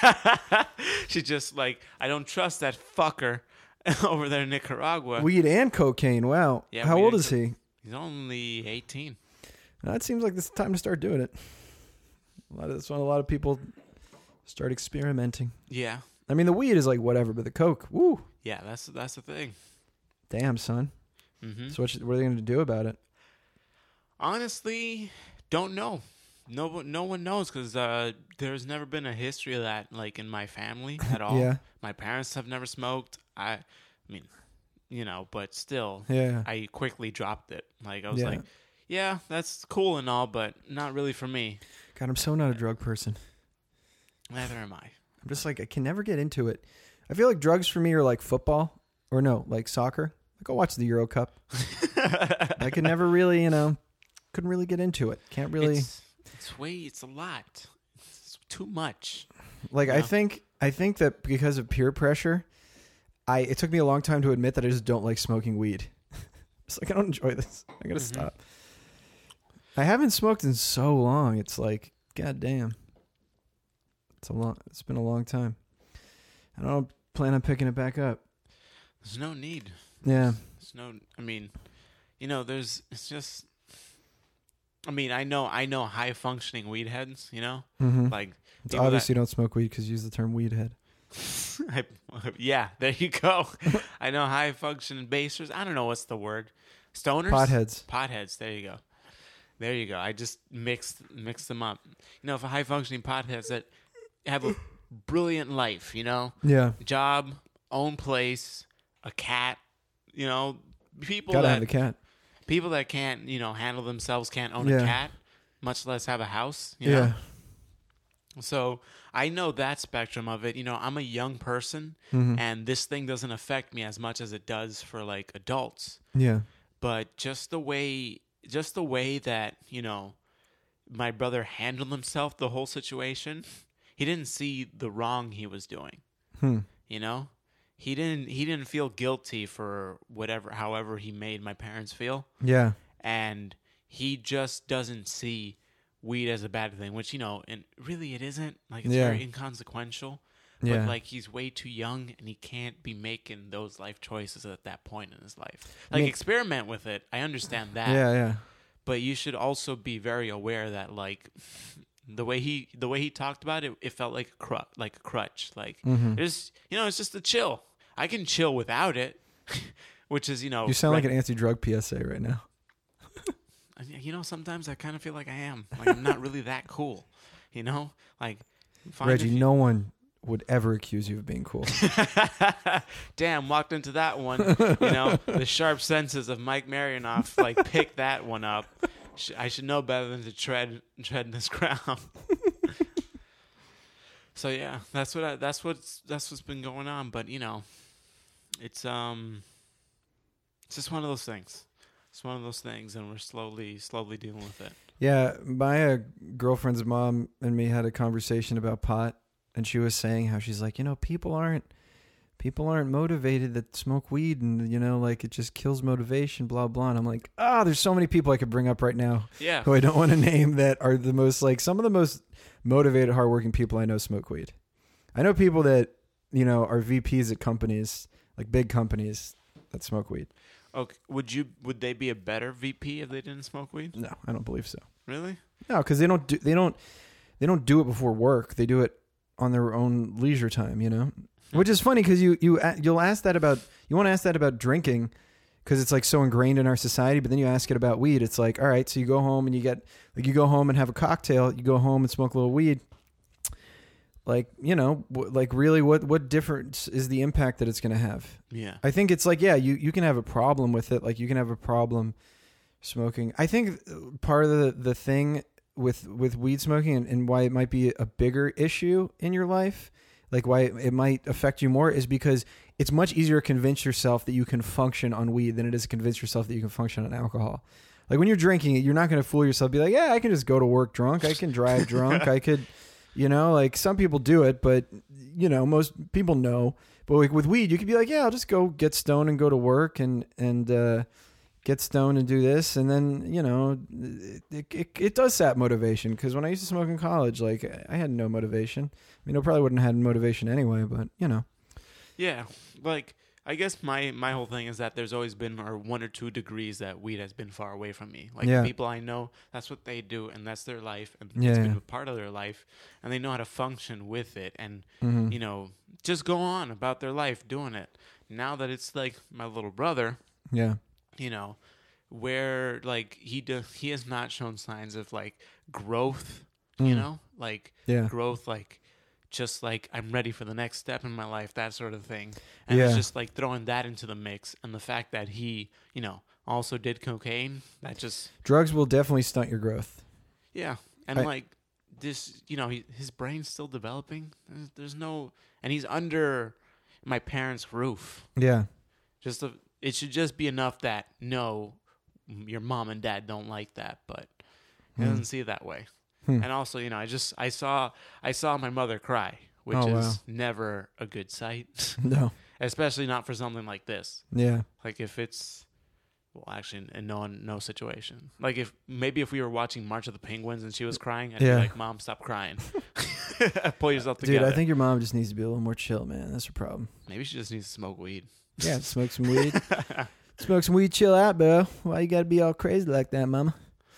She's just like, I don't trust that fucker over there in Nicaragua.
Weed and cocaine. Wow.
Yeah,
How
weed
old
and
is
co-
he?
He's only eighteen.
That seems like this time to start doing it. A lot of, that's when a lot of people start experimenting.
Yeah.
I mean, the weed is like whatever, but the coke, woo,
Yeah, that's that's the thing.
damn son.
hmm
So what, should, what are they going to do about it?
Honestly, don't know. No, one- no one knows because uh, there's never been a history of that, like in my family at all.
Yeah.
My parents have never smoked. I, I mean, you know, but still,
Yeah.
I quickly dropped it. Like I was
Yeah.
like, yeah, that's cool and all, but not really for me.
God, I'm so not a drug person.
Neither am I.
I'm just like, I can never get into it. I feel like drugs for me are like football or no, like soccer. Like I'll watch the Euro Cup. I could never really, you know, couldn't really get into it. Can't really.
It's, it's way. It's a lot. It's too much.
Like I
Yeah.
think I think that because of peer pressure, I it took me a long time to admit that I just don't like smoking weed. It's like I don't enjoy this. I gotta
Mhm.
stop. I haven't smoked in so long. It's like, god damn. It's a long. It's been a long time. I don't plan on picking it back up.
There's no need.
Yeah.
There's no. I mean, you know, there's. It's just. I mean, I know. I know high functioning weed heads. You know,
Mm-hmm.
like
It's
people
obvious you don't smoke weed because you use the term weed head.
I, yeah, there you go. I know high functioning basers. I don't know what's the word. Stoners.
Potheads.
Potheads. There you go. There you go. I just mixed mixed them up. You know, for high functioning potheads that have a brilliant life. You know,
Yeah.
job, own place, a cat. You know, people
Gotta
that
have the cat.
people that can't you know handle themselves can't own
Yeah.
a cat, much less have a house. You
Yeah.
know? So I know that spectrum of it. You know, I'm a young person,
Mhm.
and this thing doesn't affect me as much as it does for like adults.
Yeah.
But just the way, just the way that you know, my brother handled himself, the whole situation, he didn't see the wrong he was doing.
Hmm.
You know, he didn't he didn't feel guilty for whatever however he made my parents feel.
Yeah.
And he just doesn't see weed as a bad thing, which, you know, and really it isn't. Like, it's
Yeah.
very inconsequential. But,
Yeah.
like, he's way too young, and he can't be making those life choices at that point in his life. Like,
I mean-
experiment with it. I understand that.
Yeah, yeah.
But you should also be very aware that, like, the way he the way he talked about it, it felt like a crutch. Like, a crutch. Like,
Mm-hmm.
there's, you know, it's just a chill. I can chill without it, which is, you know.
You sound like
reg-
an anti-drug P S A right now.
You know, sometimes I kind of feel like I am. Like, I'm not really that cool. You know? Like, fine
Reggie,
if you-
no one would ever accuse you of being cool.
Damn, walked into that one. You know, the sharp senses of Mike Marinoff, like, picked that one up. Sh- I should know better than to tread tread this ground. So yeah, that's what I, that's what's that's what's been going on. But you know, it's um, it's just one of those things. It's one of those things, and we're slowly slowly dealing with it.
Yeah, my uh, girlfriend's mom and me had a conversation about pot, and she was saying how she's like, you know, people aren't people aren't motivated that smoke weed, and you know, like it just kills motivation, blah blah. And I'm like, ah, there's so many people I could bring up right now
Yeah.
who I don't want to name that are the most like some of the most motivated, hardworking people I know smoke weed. I know people that you know are V Ps at companies, like big companies that smoke weed.
Okay. Would you would they be a better V P if they didn't smoke weed?
No, I don't believe so.
Really?
No, because they don't do they don't they don't do it before work. They do it on their own leisure time. You know, which is funny because you you a- you'll ask that about you want to ask that about drinking because it's like so ingrained in our society. But then you ask it about weed. It's like, all right, so you go home and you get like you go home and have a cocktail. You go home and smoke a little weed. Like, you know, w- like really, what what difference is the impact that it's going to have?
Yeah.
I think it's like, yeah, you, you can have a problem with it. Like you can have a problem smoking. I think part of the, the thing with with weed smoking and, and why it might be a bigger issue in your life, like why it might affect you more, is because it's much easier to convince yourself that you can function on weed than it is to convince yourself that you can function on alcohol. Like when you're drinking it, you're not going to fool yourself. Be like, yeah, I can just go to work drunk. I can drive drunk. I could... You know, like some people do it, but you know, most people know. But like with weed, you could be like, yeah, I'll just go get stoned and go to work and and uh, get stoned and do this, and then you know, it it, it does sap motivation. Because when I used to smoke in college, like I had no motivation. I mean, I probably wouldn't have had motivation anyway, but you know,
Yeah. Like, I guess my, my whole thing is that there's always been or one or two degrees that weed has been far away from me. Like,
Yeah.
people I know, that's what they do, and that's their life, and
Yeah,
it's been
yeah.
a part of their life, and they know how to function with it, and,
Mhm.
you know, just go on about their life doing it. Now that it's, like, my little brother,
yeah,
you know, where, like, he do, he has not shown signs of, like, growth, you
Mm.
know? Like,
yeah,
growth, like, just like I'm ready for the next step in my life, that sort of thing. And
Yeah.
it's just like throwing that into the mix, and the fact that he, you know, also did cocaine, that just,
drugs will definitely stunt your growth.
yeah. And
I-
like this, you know, he, his brain's still developing. There's, there's no, and he's under my parents' roof.
Yeah,
Just a, it should just be enough that no, your mom and dad don't like that, but he
Hmm.
doesn't see it that way.
Hmm.
And also, you know, I just I saw I saw my mother cry, which
Oh,
is
wow.
never a good sight,
no,
especially not for something like this.
yeah,
Like if it's, well, actually, in no no situation. Like if maybe if we were watching March of the Penguins and she was crying, I'd
Yeah.
be like, "Mom, stop crying. Pull yourself
dude.
together."
I think your mom just needs to be a little more chill, man. That's her problem.
maybe she just needs to smoke weed.
Yeah, smoke some weed. Smoke some weed, chill out, bro. Why you gotta be all crazy like that, mama?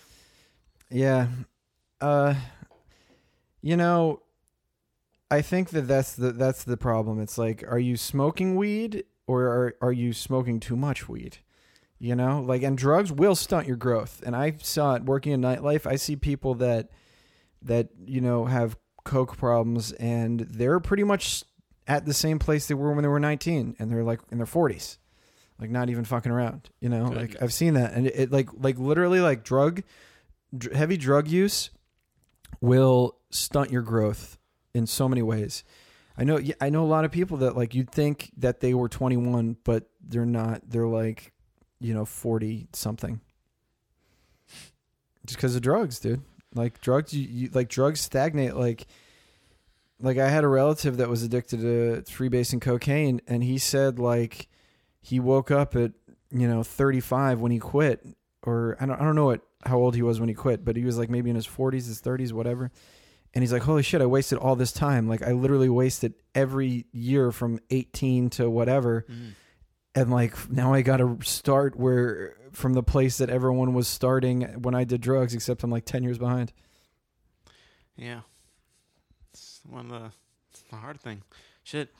Yeah. Uh, you know, I think that that's the that's the problem. It's like, are you smoking weed or are are you smoking too much weed? You know, like, and drugs will stunt your growth. And I saw it working in nightlife. I see people that that you know have coke problems, and they're pretty much at the same place they were when they were nineteen, and they're like in their forties. Like not even fucking around, you know.
Goodness.
Like I've seen that, and it, it like like literally like drug, dr- heavy drug use will stunt your growth in so many ways. I know yeah, I know a lot of people that like you'd think that they were twenty-one, but they're not. They're like, you know, forty something, just because of drugs, dude. Like drugs, you, you like drugs stagnate. Like like I had a relative that was addicted to freebase cocaine, and he said like he woke up at you know thirty-five when he quit, or I don't I don't know what how old he was when he quit, but he was like maybe in his forties, his thirties, whatever. And he's like, holy shit, I wasted all this time. Like, I literally wasted every year from eighteen to whatever. Mm. And, like, now I got to start where from the place that everyone was starting when I did drugs, except I'm, like, ten years behind.
Yeah. It's one of the, it's the hard thing. Shit.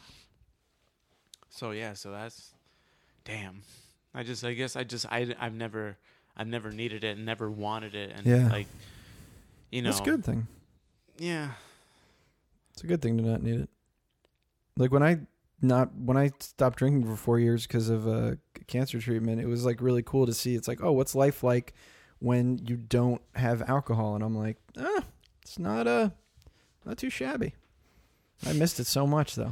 So, yeah, so that's, damn. I just, I guess I just, I, I've never, I've never needed it and never wanted it. And,
yeah.
like, you know.
That's a good thing.
Yeah.
It's a good thing to not need it. Like when I not when I stopped drinking for four years because of uh, cancer treatment, it was like really cool to see. It's like, oh, what's life like when you don't have alcohol? And I'm like, ah, it's not uh, not too shabby. I missed it so much though.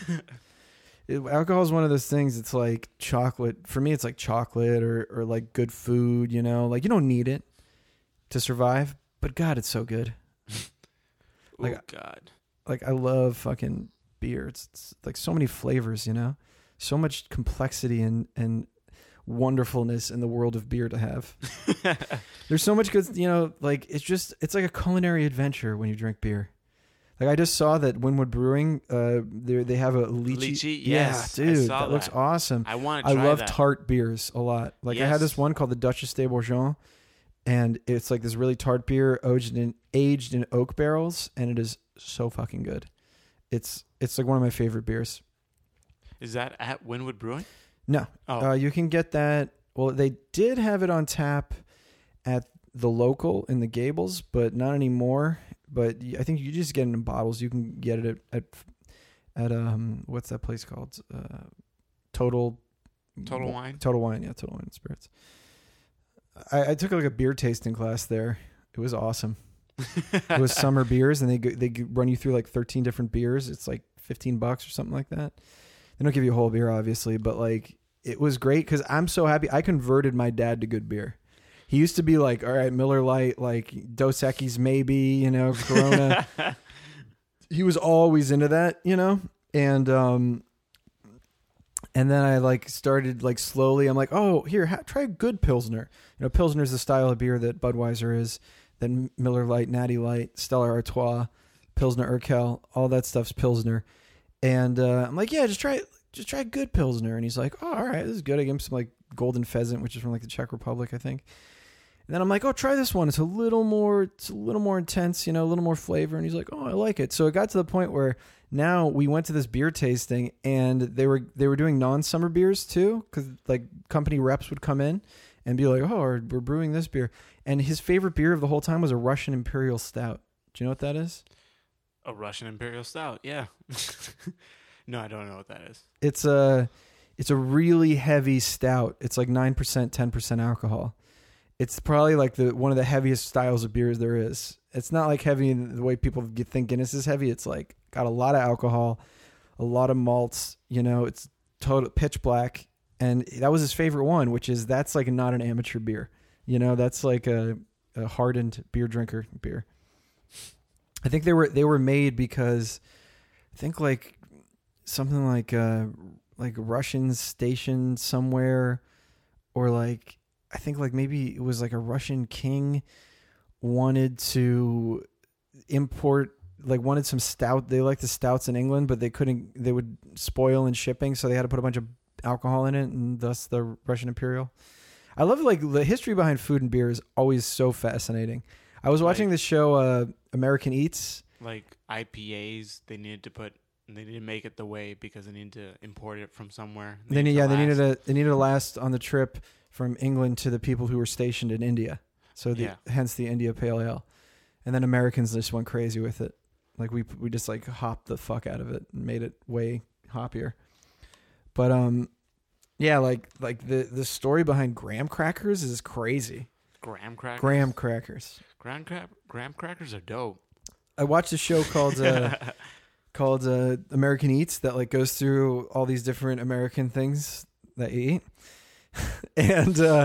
it, alcohol is one of those things. It's like chocolate. For me, it's like chocolate or or like good food. You know, like you don't need it to survive, but God, it's so good. Like,
oh, God.
Like, I love fucking beer. It's, it's like so many flavors, you know? So much complexity and, and wonderfulness in the world of beer to have. There's so much good, you know, like, it's just, it's like a culinary adventure when you drink beer. Like, I just saw that Winwood Brewing, uh, they they have a lychee.
Lychee, yes.
Yeah, dude,
I saw
that,
that
looks awesome.
I want to
I
try
love
that.
tart beers a lot. Like,
yes.
I had this one called the Duchesse de Bourgogne. And it's like this really tart beer aged in aged in oak barrels, and it is so fucking good. It's it's like one of my favorite beers.
Is that at Winwood Brewing?
No,
oh.
uh, you can get that. Well, they did have it on tap at the local in the Gables, but not anymore. But I think you just get it in bottles. You can get it at at, at um what's that place called? Uh, Total
Total Wine.
Total Wine, yeah, Total Wine and Spirits. I, I took like a beer tasting class there. It was awesome. It was summer beers, and they they run you through like thirteen different beers. It's like fifteen bucks or something like that. They don't give you a whole beer, obviously, but like it was great because I'm so happy. I converted my dad to good beer. He used to be like, all right, Miller Lite, like Dos Equis maybe, you know, Corona. He was always into that, you know, and um. And then I like started like slowly. I'm like, oh, here, ha- try a good Pilsner. You know, Pilsner is the style of beer that Budweiser is. Then Miller Lite, Natty Light, Stella Artois, Pilsner Urquell, all that stuff's Pilsner. And uh, I'm like, yeah, just try, just try a good Pilsner. And he's like, oh, all right, this is good. I give him some like Golden Pheasant, which is from like the Czech Republic, I think. And then I'm like, oh, try this one. It's a little more, it's a little more intense, you know, a little more flavor. And he's like, oh, I like it. So it got to the point where now we went to this beer tasting, and they were they were doing non-summer beers too, because like company reps would come in and be like, oh, we're brewing this beer. And his favorite beer of the whole time was a Russian Imperial Stout. Do you know what that is?
A Russian Imperial Stout, yeah. No, I don't know what that is.
It's a it's a really heavy stout. It's like nine percent, ten percent alcohol. It's probably like the one of the heaviest styles of beers there is. It's not like heavy in the way people think Guinness is heavy. It's like got a lot of alcohol, a lot of malts. You know, it's total pitch black, and that was his favorite one, which is that's like not an amateur beer. You know, that's like a, a hardened beer drinker beer. I think they were they were made because I think like something like uh like Russians stationed somewhere, or like. I think like maybe it was like a Russian king wanted to import, like wanted some stout. They like the stouts in England, but they couldn't, they would spoil in shipping. So they had to put a bunch of alcohol in it, and thus the Russian Imperial. I love like the history behind food and beer is always so fascinating. I was watching
like,
this show, uh, American Eats.
Like I P As, they needed to put, they didn't make it the way because they needed to import it from somewhere.
They then yeah, they needed to they needed to last on the trip from England to the people who were stationed in India. So the,
yeah.
hence the India Pale Ale. And then Americans just went crazy with it. Like we we just like hopped the fuck out of it and made it way hoppier. But um yeah, like like the, the story behind graham crackers is crazy.
Graham crackers?
Graham crackers.
Graham, cra- graham crackers are dope.
I watched a show called uh, called uh, American Eats that like goes through all these different American things that you eat. and uh,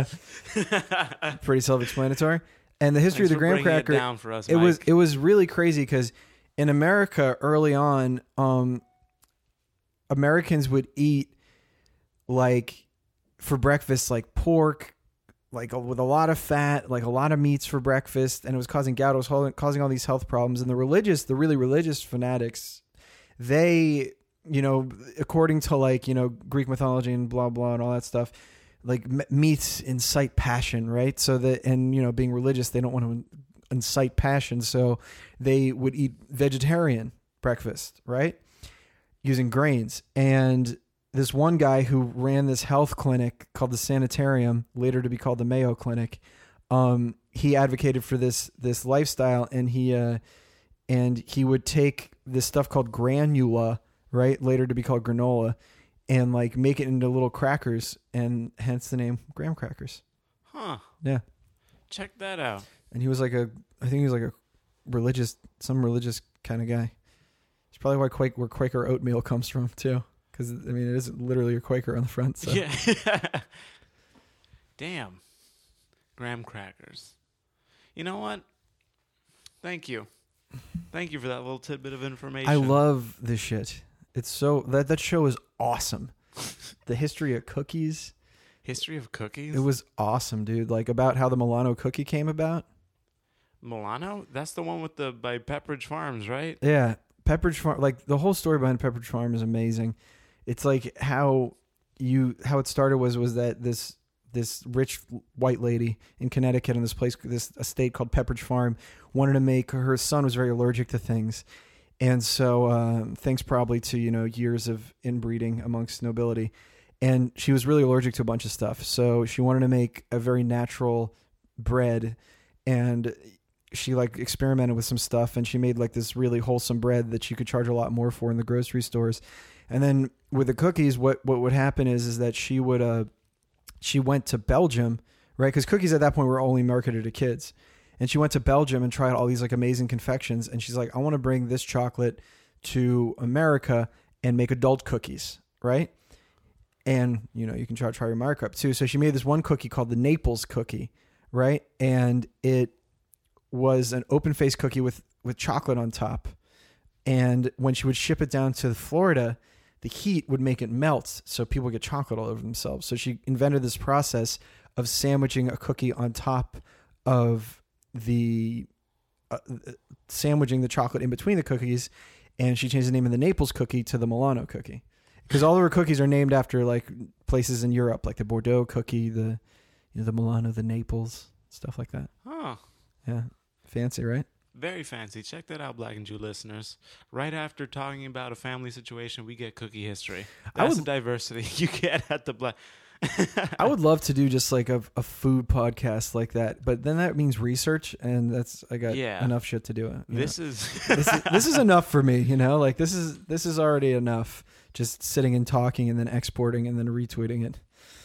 pretty self-explanatory. And the history
Thanks
of the graham cracker,
it, down for us,
it
Mike.
was it was really crazy because in America early on, um, Americans would eat like for breakfast, like pork, like with a lot of fat, like a lot of meats for breakfast, and it was causing gout. It was causing all these health problems. And the religious, the really religious fanatics, they, you know, according to like, you know, Greek mythology and blah, blah, and all that stuff, like m- meats incite passion, right? So that, and, you know, being religious, they don't want to incite passion. So they would eat vegetarian breakfast, right? Using grains. And this one guy who ran this health clinic called the Sanitarium, later to be called the Mayo Clinic, um, he advocated for this this lifestyle, and he uh, and he would take this stuff called granula, right, later to be called granola, and like make it into little crackers, and hence the name graham crackers.
Huh.
Yeah.
Check that out.
And he was like a, I think he was like a religious, some religious kind of guy. It's probably why Quake, where Quaker oatmeal comes from too. Because, I mean, it is literally a Quaker on the front. So.
Yeah. Damn. Graham crackers. You know what? Thank you. Thank you for that little tidbit of information.
I love this shit. It's so, that, that show is awesome. The history of cookies.
History of cookies?
It was awesome, dude. Like about how the Milano cookie came about.
Milano? That's the one with the, by Pepperidge Farms, right?
Yeah. Pepperidge Farm, like the whole story behind Pepperidge Farm is amazing. It's like how you how it started was was that this this rich white lady in Connecticut in this place, this estate called Pepperidge Farm, wanted to make, her son was very allergic to things, and so uh, thanks probably to, you know, years of inbreeding amongst nobility, and she was really allergic to a bunch of stuff. So she wanted to make a very natural bread, and she like experimented with some stuff, and she made like this really wholesome bread that she could charge a lot more for in the grocery stores. And then with the cookies, what, what would happen is, is that she would, uh, she went to Belgium, right? Cause cookies at that point were only marketed to kids. And she went to Belgium and tried all these like amazing confections. And she's like, I want to bring this chocolate to America and make adult cookies. Right. And, you know, you can try, try your markup too. So she made this one cookie called the Naples cookie. Right. And it was an open face cookie with, with chocolate on top. And when she would ship it down to Florida, the heat would make it melt, so people get chocolate all over themselves. So she invented this process of sandwiching a cookie on top of the uh, sandwiching the chocolate in between the cookies, and she changed the name of the Naples cookie to the Milano cookie, because all of her cookies are named after like places in Europe, like the Bordeaux cookie, the you know the Milano, the Naples, stuff like that.
Oh,
yeah, fancy, right?
Very fancy. Check that out, Black and Jew listeners. Right after talking about a family situation, we get cookie history. That's
I would,
the diversity you get at the Black.
I would love to do just like a, a food podcast like that, but then that means research, and that's I got
yeah.
enough shit to do it.
This is,
this is this is enough for me, you know. Like this is this is already enough. Just sitting and talking, and then exporting, and then retweeting it.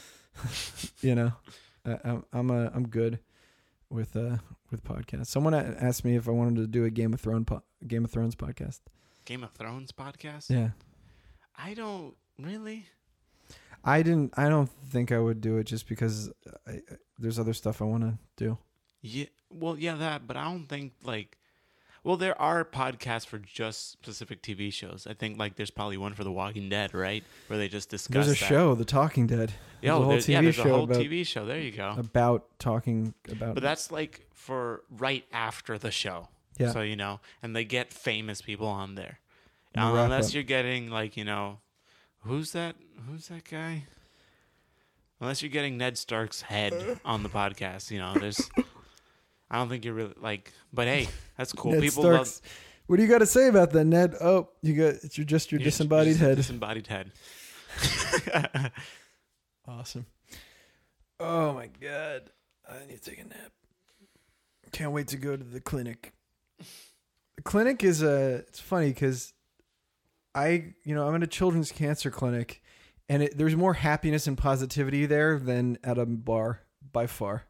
You know, I, I'm I'm a, I'm good with uh with podcasts. Someone asked me if I wanted to do a Game of Thrones po- Game of Thrones podcast.
Game of Thrones podcast?
Yeah.
I don't really.
I didn't. I don't think I would do it just because I, I, there's other stuff I want to do.
Yeah. Well, yeah, that. But I don't think like. Well, there are podcasts for just specific T V shows. I think like there's probably one for The Walking Dead, right, where they just discuss.
There's a
that.
show, The Talking Dead. There's
Yo,
a whole
there's,
T V
yeah, there's
show
a whole
about,
T V show. There you go.
About talking about.
But that's like for right after the show.
Yeah.
So you know, and they get famous people on there,
And
um,
the wrap
unless
up.
you're getting like you know, who's that? Who's that guy? Unless you're getting Ned Stark's head on the podcast, you know, there's. I don't think you're really like, but hey, that's cool.
Ned
People
Stark's,
love.
What do you got to say about that, Ned? Oh, you got it's your, just your
you're
disembodied
just
head.
Disembodied head.
Awesome. Oh my god, I need to take a nap. Can't wait to go to the clinic. The clinic is a. It's funny because I, you know, I'm in a children's cancer clinic, and it, there's more happiness and positivity there than at a bar by far.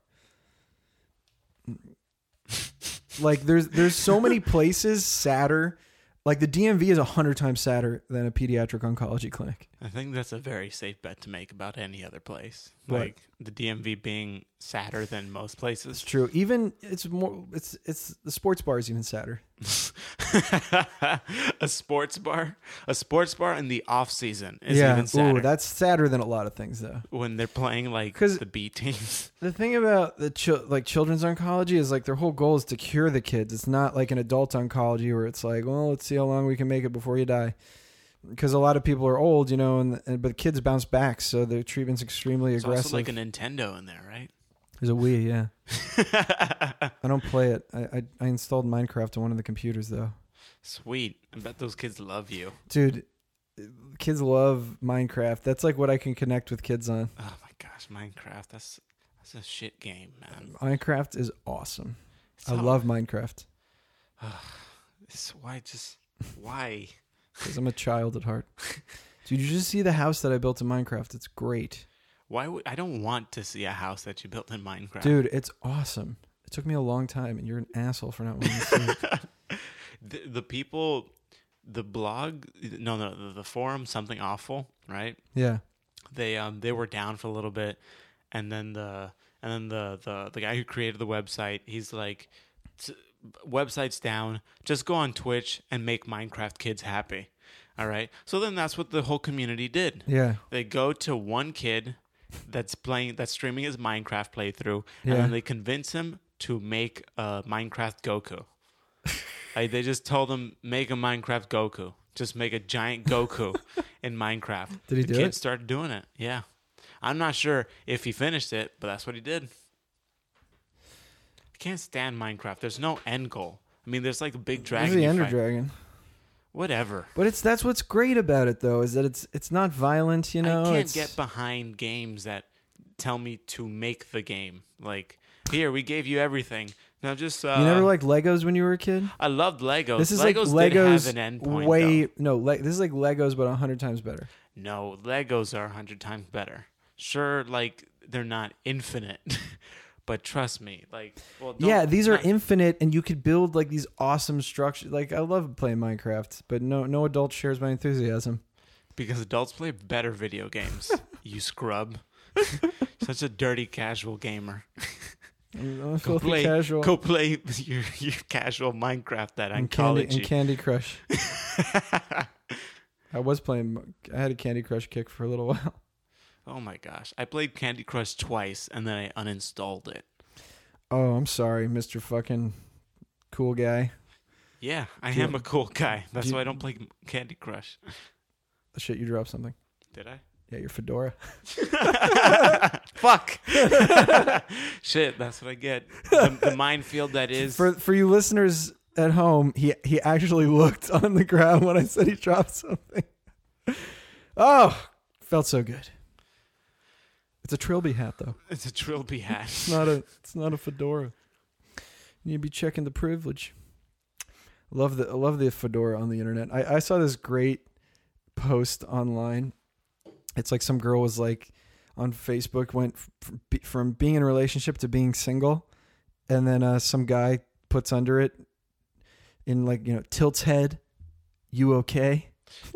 Like there's there's so many places sadder. Like the D M V is a hundred times sadder than a pediatric oncology clinic.
I think that's a very safe bet to make about any other place.
What?
Like the D M V being sadder than most places.
It's true. Even it's more. It's it's the sports bar is even sadder.
A sports bar, a sports bar in the off season is
yeah.
even sadder.
Ooh, that's sadder than a lot of things, though.
When they're playing like
'Cause
the B teams.
The thing about the chil- like children's oncology is like their whole goal is to cure the kids. It's not like an adult oncology where it's like, well, let's see how long we can make it before you die. Because a lot of people are old, you know, and, and but kids bounce back, so their treatment's extremely
It's
aggressive.
also like a Nintendo in there, right?
There's a Wii, yeah. I don't play it. I, I I installed Minecraft on one of the computers though.
Sweet. I bet those kids love you.
Dude, kids love Minecraft. That's like what I can connect with kids on.
Oh my gosh, Minecraft. That's that's a shit game, man.
Minecraft is awesome.
So,
I love Minecraft
It's, why just why?
because I'm a child at heart. Dude, you just see the house that I built in Minecraft. It's great.
Why would I don't want to see a house that you built in Minecraft.
Dude, it's awesome. It took me a long time, and you're an asshole for not wanting to see it.
the, the people, the blog, no, no, the, the forum, something awful, right?
Yeah.
They um they were down for a little bit, and then the and then the the, the guy who created the website, he's like, website's down. Just go on Twitch and make Minecraft kids happy. All right. So then that's what the whole community did.
Yeah.
They go to one kid that's playing, that's streaming his Minecraft playthrough,
Yeah.
and then they convince him to make a Minecraft Goku. Like they just told him, make a Minecraft Goku. Just make a giant Goku in Minecraft.
Did he
the
do
kid
it?
started doing it. Yeah. I'm not sure if he finished it, but that's what he did. I can't stand Minecraft. There's no end goal. I mean, there's like a big dragon.
There's the
you
Ender
fight.
Dragon.
Whatever.
But it's that's what's great about it though, is that it's it's not violent, you know.
I can't
it's,
get behind games that tell me to make the game. Like, here, we gave you everything. Now just... Uh,
you never liked Legos when you were a kid?
I loved Legos.
This is
Legos
like
did
Legos
have an endpoint,
way
though.
no, le- this is like Legos but a hundred times better.
No, Legos are a hundred times better. Sure, like, they're not infinite. But trust me, like... well, don't-
Yeah, these are
not-
infinite and you could build like these awesome structures. Like I love playing Minecraft, but no no adult shares my enthusiasm.
Because adults play better video games, you scrub. Such a dirty casual gamer.
I'm a
Go
filthy
play,
casual.
go play your, your casual Minecraft that
and Candy,
oncology.
and Candy Crush. I was playing. I had a Candy Crush kick for a little while.
Oh my gosh. I played Candy Crush twice and then I uninstalled it.
Oh, I'm sorry, Mister Fucking Cool Guy.
Yeah, I
Do you-
am a cool guy. That's
do you-
why I don't play Candy Crush.
Shit, you dropped something.
Did I?
Yeah, your fedora.
Fuck. Shit, that's what I get. The, the minefield that is.
For for you listeners at home, he he actually looked on the ground when I said he dropped something. Oh, felt so good. It's a Trilby hat though.
It's a Trilby hat.
It's not a it's not a fedora. You need to be checking the privilege. Love the I love the fedora on the internet. I, I saw this great post online. It's like some girl was like on Facebook went from, from being in a relationship to being single, and then uh, some guy puts under it in like you know tilts head, you okay?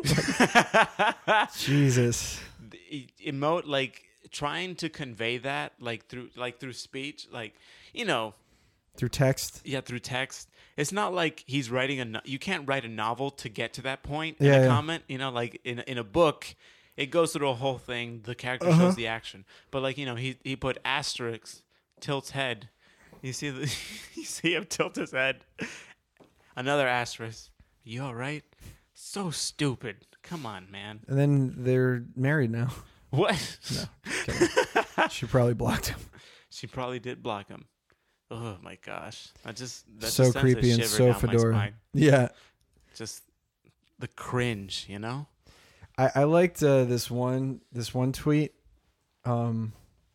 Jesus.
The emote like trying to convey that like through like through speech, like you know.
Through text.
Yeah, through text. It's not like he's writing a. No- you can't write a novel to get to that point in
Yeah,
a
yeah.
comment. You know, like in in a book, it goes through a whole thing. The character
Uh-huh.
shows the action, but like you know, he he put asterisk, tilts head. You see the you see him tilt his head. Another asterisk. You all right? So stupid. Come on, man.
And then they're married now.
What?
No, kidding. She probably blocked him.
She probably did block him. Oh my gosh! I just that
So
just sends a
creepy and
shiver
so
down my
fedora.
spine.
Yeah.
Just the cringe, you know.
I, I liked uh, this one this one tweet. Um,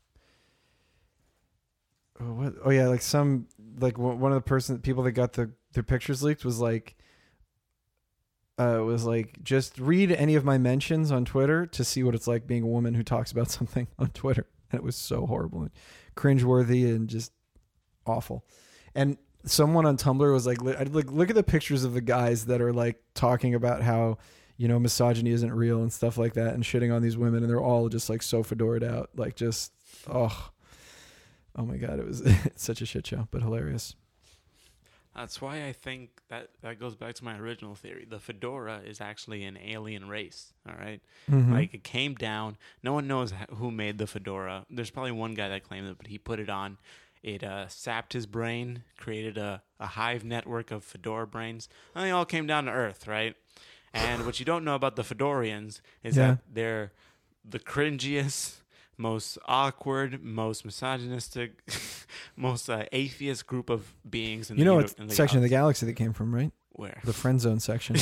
oh, what? Oh yeah, like some like one one of the person people that got the their pictures leaked was like, uh, was like just read any of my mentions on Twitter to see what it's like being a woman who talks about something on Twitter, and it was so horrible and cringeworthy and just awful. And someone on Tumblr was like, li- I'd like look at the pictures of the guys that are like talking about how, you know, misogyny isn't real and stuff like that and shitting on these women. And they're all just like so fedored out. Like just, oh, oh my God. It was it's such a shit show, but hilarious.
That's why I think that that goes back to my original theory. The fedora is actually an alien race. All right?
Mhm.
Like it came down. No one knows h- who made the fedora. There's probably one guy that claimed it, but he put it on. It uh, sapped his brain, created a, a hive network of fedora brains, and they all came down to Earth, right? And what you don't know about the Fedorians is
Yeah.
that they're the cringiest, most awkward, most misogynistic, most uh, atheist group of beings in
You
the
know
uni-
what
in the
section of the
galaxy.
galaxy they came from, right?
Where?
The friend zone section.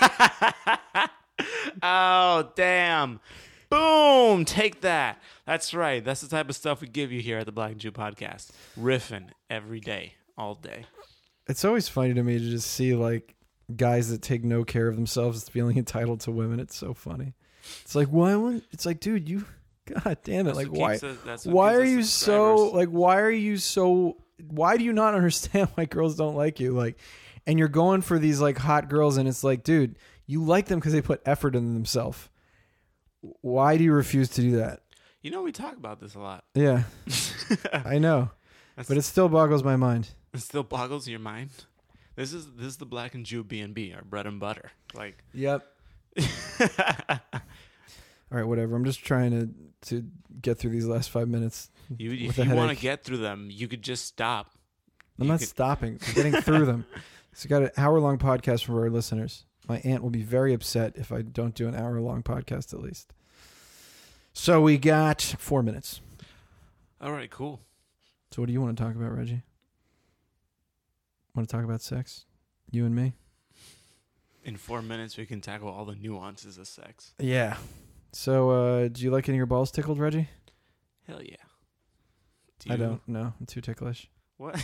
Oh, damn. Boom! Take that. That's right. That's the type of stuff we give you here at the Black and Jew Podcast. Riffing every day, all day.
It's always funny to me to just see like guys that take no care of themselves feeling entitled to women. It's so funny. It's like why? would- It's like, dude, you, god damn it!
That's
Like
what
why?
keeps us- that's what
Why
gives
are
us
you so
subscribers.
like? Why are you so? Why do you not understand why girls don't like you? Like, and you're going for these like hot girls, and it's like, dude, you like them because they put effort into themselves. Why do you refuse to do that?
You know, we talk about this a lot.
Yeah, I know,
That's-
but it still boggles my mind.
It still boggles your mind. This is this is the Black and Jew B and B, our bread and butter. Like,
Yep. All right, whatever. I'm just trying to to get through these last five minutes.
you,
With
if
a
you want to
headache.
get through them, you could just stop.
I'm
You
not
could-
stopping. I'm getting through them. So we got an hour long podcast for our listeners. My aunt will be very upset if I don't do an hour long podcast at least. So we got four minutes.
All right, cool.
So what do you want to talk about, Reggie? Want to talk about sex? You and me?
In four minutes, we can tackle all the nuances of sex.
Yeah. So uh, do you like getting your balls tickled, Reggie?
Hell yeah. Do
I
you-
don't. No, I'm too ticklish.
What?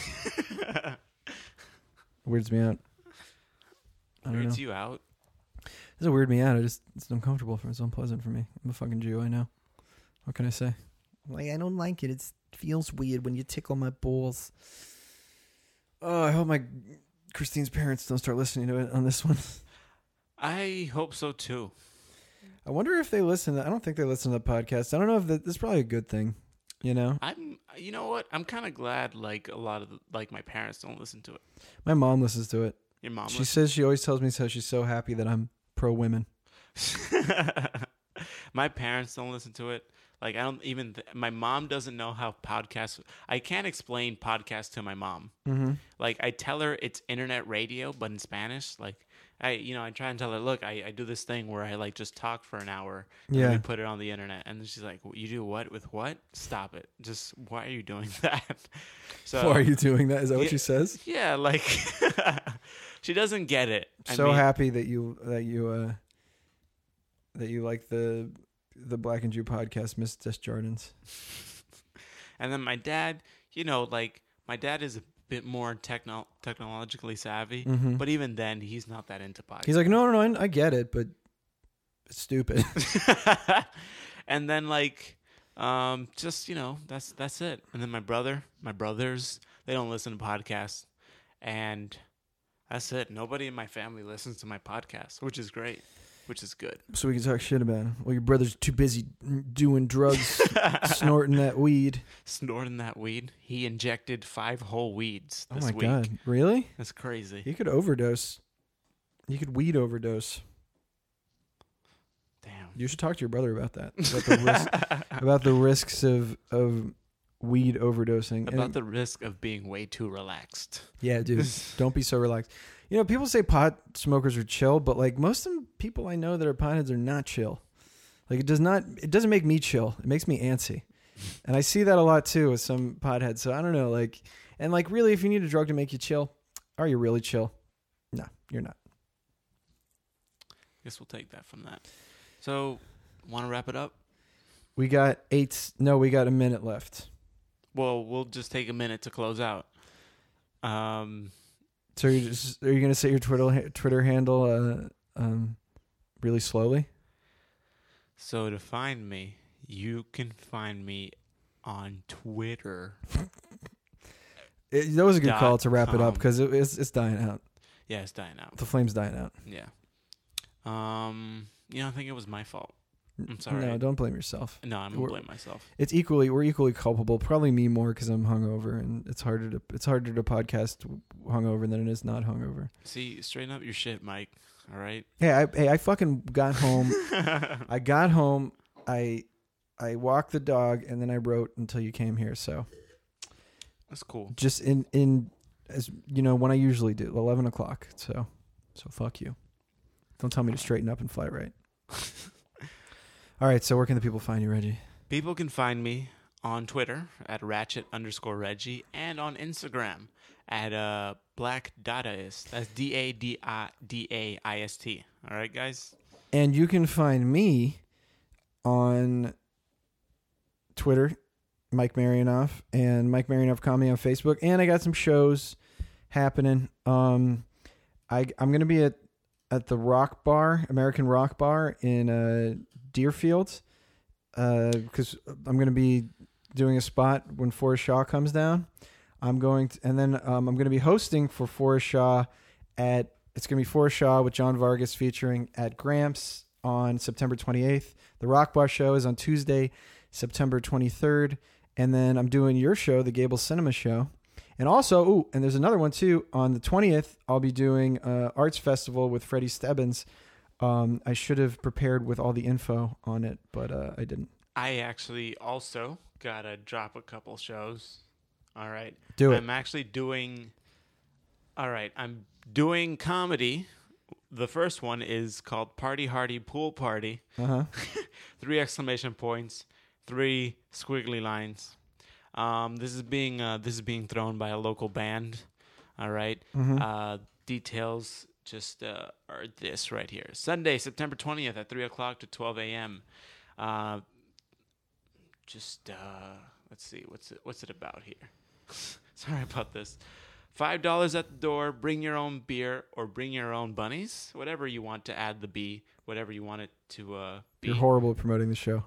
Weirds me out. I don't know.
Weirds you out?
It doesn't weird me out. I just it's uncomfortable for me. It's unpleasant for me. I'm a fucking Jew. I know. What can I say? Like I don't like it. It feels weird when you tickle my balls. Oh, I hope my Christine's parents don't start listening to it on this one.
I hope so too.
I wonder if they listen. I don't think they listen to the podcast. I don't know if that, that's probably a good thing. You know,
I'm. You know what? I'm kind of glad. Like a lot of the, like my parents don't listen to it.
my mom listens to it.
Your mom.
She
listens?
says she always tells me so. She's so happy that I'm pro women.
My parents don't listen to it. Like I don't even. Th- my mom doesn't know how podcasts. I can't explain podcasts to my mom.
Mm-hmm.
Like I tell her it's internet radio, but in Spanish. Like I, you know, I try and tell her, look, I, I do this thing where I like just talk for an hour. And
Yeah.
then we put it on the internet, and then she's like, you do what with what? Stop it! Just why are you doing that? So
Why are you doing that? Is that what
yeah,
she says?
Yeah, like she doesn't get it. I
So
mean,
happy that you that you uh that you like the the Black and Jew podcast, Miss Desjardins.
And then my dad, you know, like my dad is a bit more techno- technologically savvy,
Mhm.
but even then, he's not that into podcasts.
He's like, no, no, no, I, I get it, but it's stupid.
And then like, um, just you know, that's that's it. And then my brother, my brothers, they don't listen to podcasts, and that's it. Nobody in my family listens to my podcast, which is great, which is good.
So we can talk shit about him. Well, your brother's too busy doing drugs, snorting that weed.
Snorting that weed, he injected five whole weeds
Oh
this
my
week.
god, really?
That's crazy.
He could overdose. He could weed overdose.
Damn.
You should talk to your brother about that. About the, risk, about the risks of of weed overdosing.
About
And-
the risk of being way too relaxed.
Yeah, dude. Don't be so relaxed. You know, people say pot smokers are chill, but like most of the people I know that are potheads are not chill. Like it does not it doesn't make me chill. It makes me antsy. And I see that a lot too with some potheads. So I don't know, like and like really if you need a drug to make you chill, are you really chill? No, you're not.
Guess we'll take that from that. So, want to wrap it up?
We got eight no, we got a minute left.
Well, we'll just take a minute to close out. Um,
So you just are you gonna say your Twitter Twitter handle uh, um, really slowly?
so to find me, you can find me on Twitter.
It, that was a good
Dot
call to wrap it up
com.
because it, it's it's dying out.
Yeah, it's dying out.
The flame's dying out.
Yeah. Um, you know, I think it was my fault. I'm sorry.
No, don't blame yourself.
No, I'm gonna
We're-
blame myself.
It's equally we're equally culpable. Probably me more because I'm hungover, and it's harder to it's harder to podcast hungover than it is not hungover.
See, straighten up your shit, Mike. All right.
Hey, I hey, I fucking got home. I got home. I I walked the dog, and then I wrote until you came here. So
That's cool.
just in in as you know when I usually do eleven o'clock. So so fuck you. Don't tell me to straighten up and fly right. All right. So where can the people find you, Reggie?
People can find me on Twitter at ratchet underscore Reggie and on Instagram at uh, Black Dadaist. That's D A D I D A I S T. All right, guys?
And you can find me on Twitter, Mike Marionoff, and Mike Marionoff Comedy on Facebook. And I got some shows happening. Um, I I'm gonna be at at the Rock Bar, American Rock Bar in uh, Deerfield, because uh, I'm gonna be doing a spot when Forrest Shaw comes down. I'm going to, and then um, I'm going to be hosting for Forrest Shaw at, it's going to be Forrest Shaw with John Vargas featuring at Gramps on September twenty-eighth. The Rock Bar show is on Tuesday, September twenty-third. And then I'm doing your show, the Gable Cinema Show. And also, ooh, and there's another one too. On the twentieth, I'll be doing uh, Arts Festival with Freddie Stebbins. Um, I should have prepared with all the info on it, but uh, I didn't.
I actually also got to drop a couple shows. All right.
Do it.
I'm actually doing. All right. I'm doing comedy. The first one is called Party Hardy Pool Party.
Uh-huh.
Three exclamation points, three squiggly lines. Um, this is being uh, this is being thrown by a local band. All right.
Mhm.
Uh, details just uh, are this right here. Sunday, September twentieth at three o'clock to twelve a.m. Uh, just uh, let's see what's it what's it about here. Sorry about this. Five dollars at the door. Bring your own beer or bring your own bunnies. Whatever you want to add the B. Whatever you want it to uh, be.
You're horrible at promoting the show.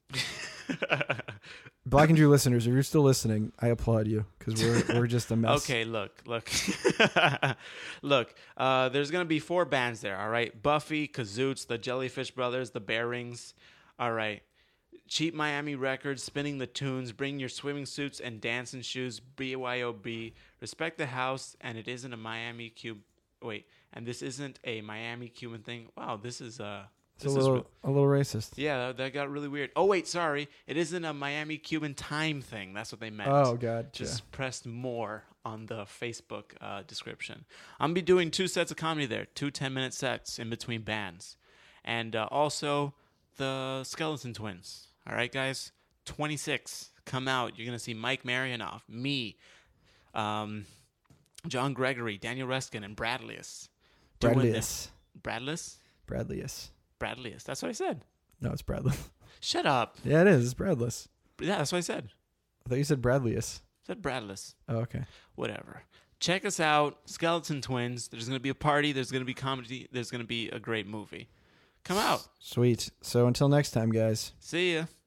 Black and Drew listeners, if you're still listening, I applaud you because we're we're just a mess.
Okay, look, look, look. Uh, there's gonna be four bands there. All right, Buffy, Kazoots, the Jellyfish Brothers, the Bear Rings. All right, Cheap Miami Records, spinning the tunes. Bring your swimming suits and dancing shoes. B Y O B. Respect the house, and it isn't a Miami Cube. Wait, and this isn't a Miami Cuban thing. Wow, this is uh
It's
this
a
is
little
re-
a little racist.
yeah, that, that got really weird. Oh wait, sorry, it isn't a Miami Cuban time thing. That's what they meant.
Oh god,
Just pressed more on the Facebook uh, description. I'm going to be doing two sets of comedy there, two ten-minute sets in between bands. And uh, also the Skeleton Twins. All right, guys? twenty-six. Come out. You're going to see Mike Marionoff, me, um, John Gregory, Daniel Reskin, and Bradleyus. doing
Bradleyus.
this- Bradleyus?
Bradleyus.
Bradleyus. That's what I said.
No, it's Bradley.
Shut up.
Yeah, it is. It's Bradless.
Yeah, that's what I said.
I thought you said Bradleyus.
I said Bradleyus.
Oh, okay.
Whatever. Check us out, Skeleton Twins. There's going to be a party. There's going to be comedy. There's going to be a great movie. Come out.
Sweet. So until next time, guys.
See ya.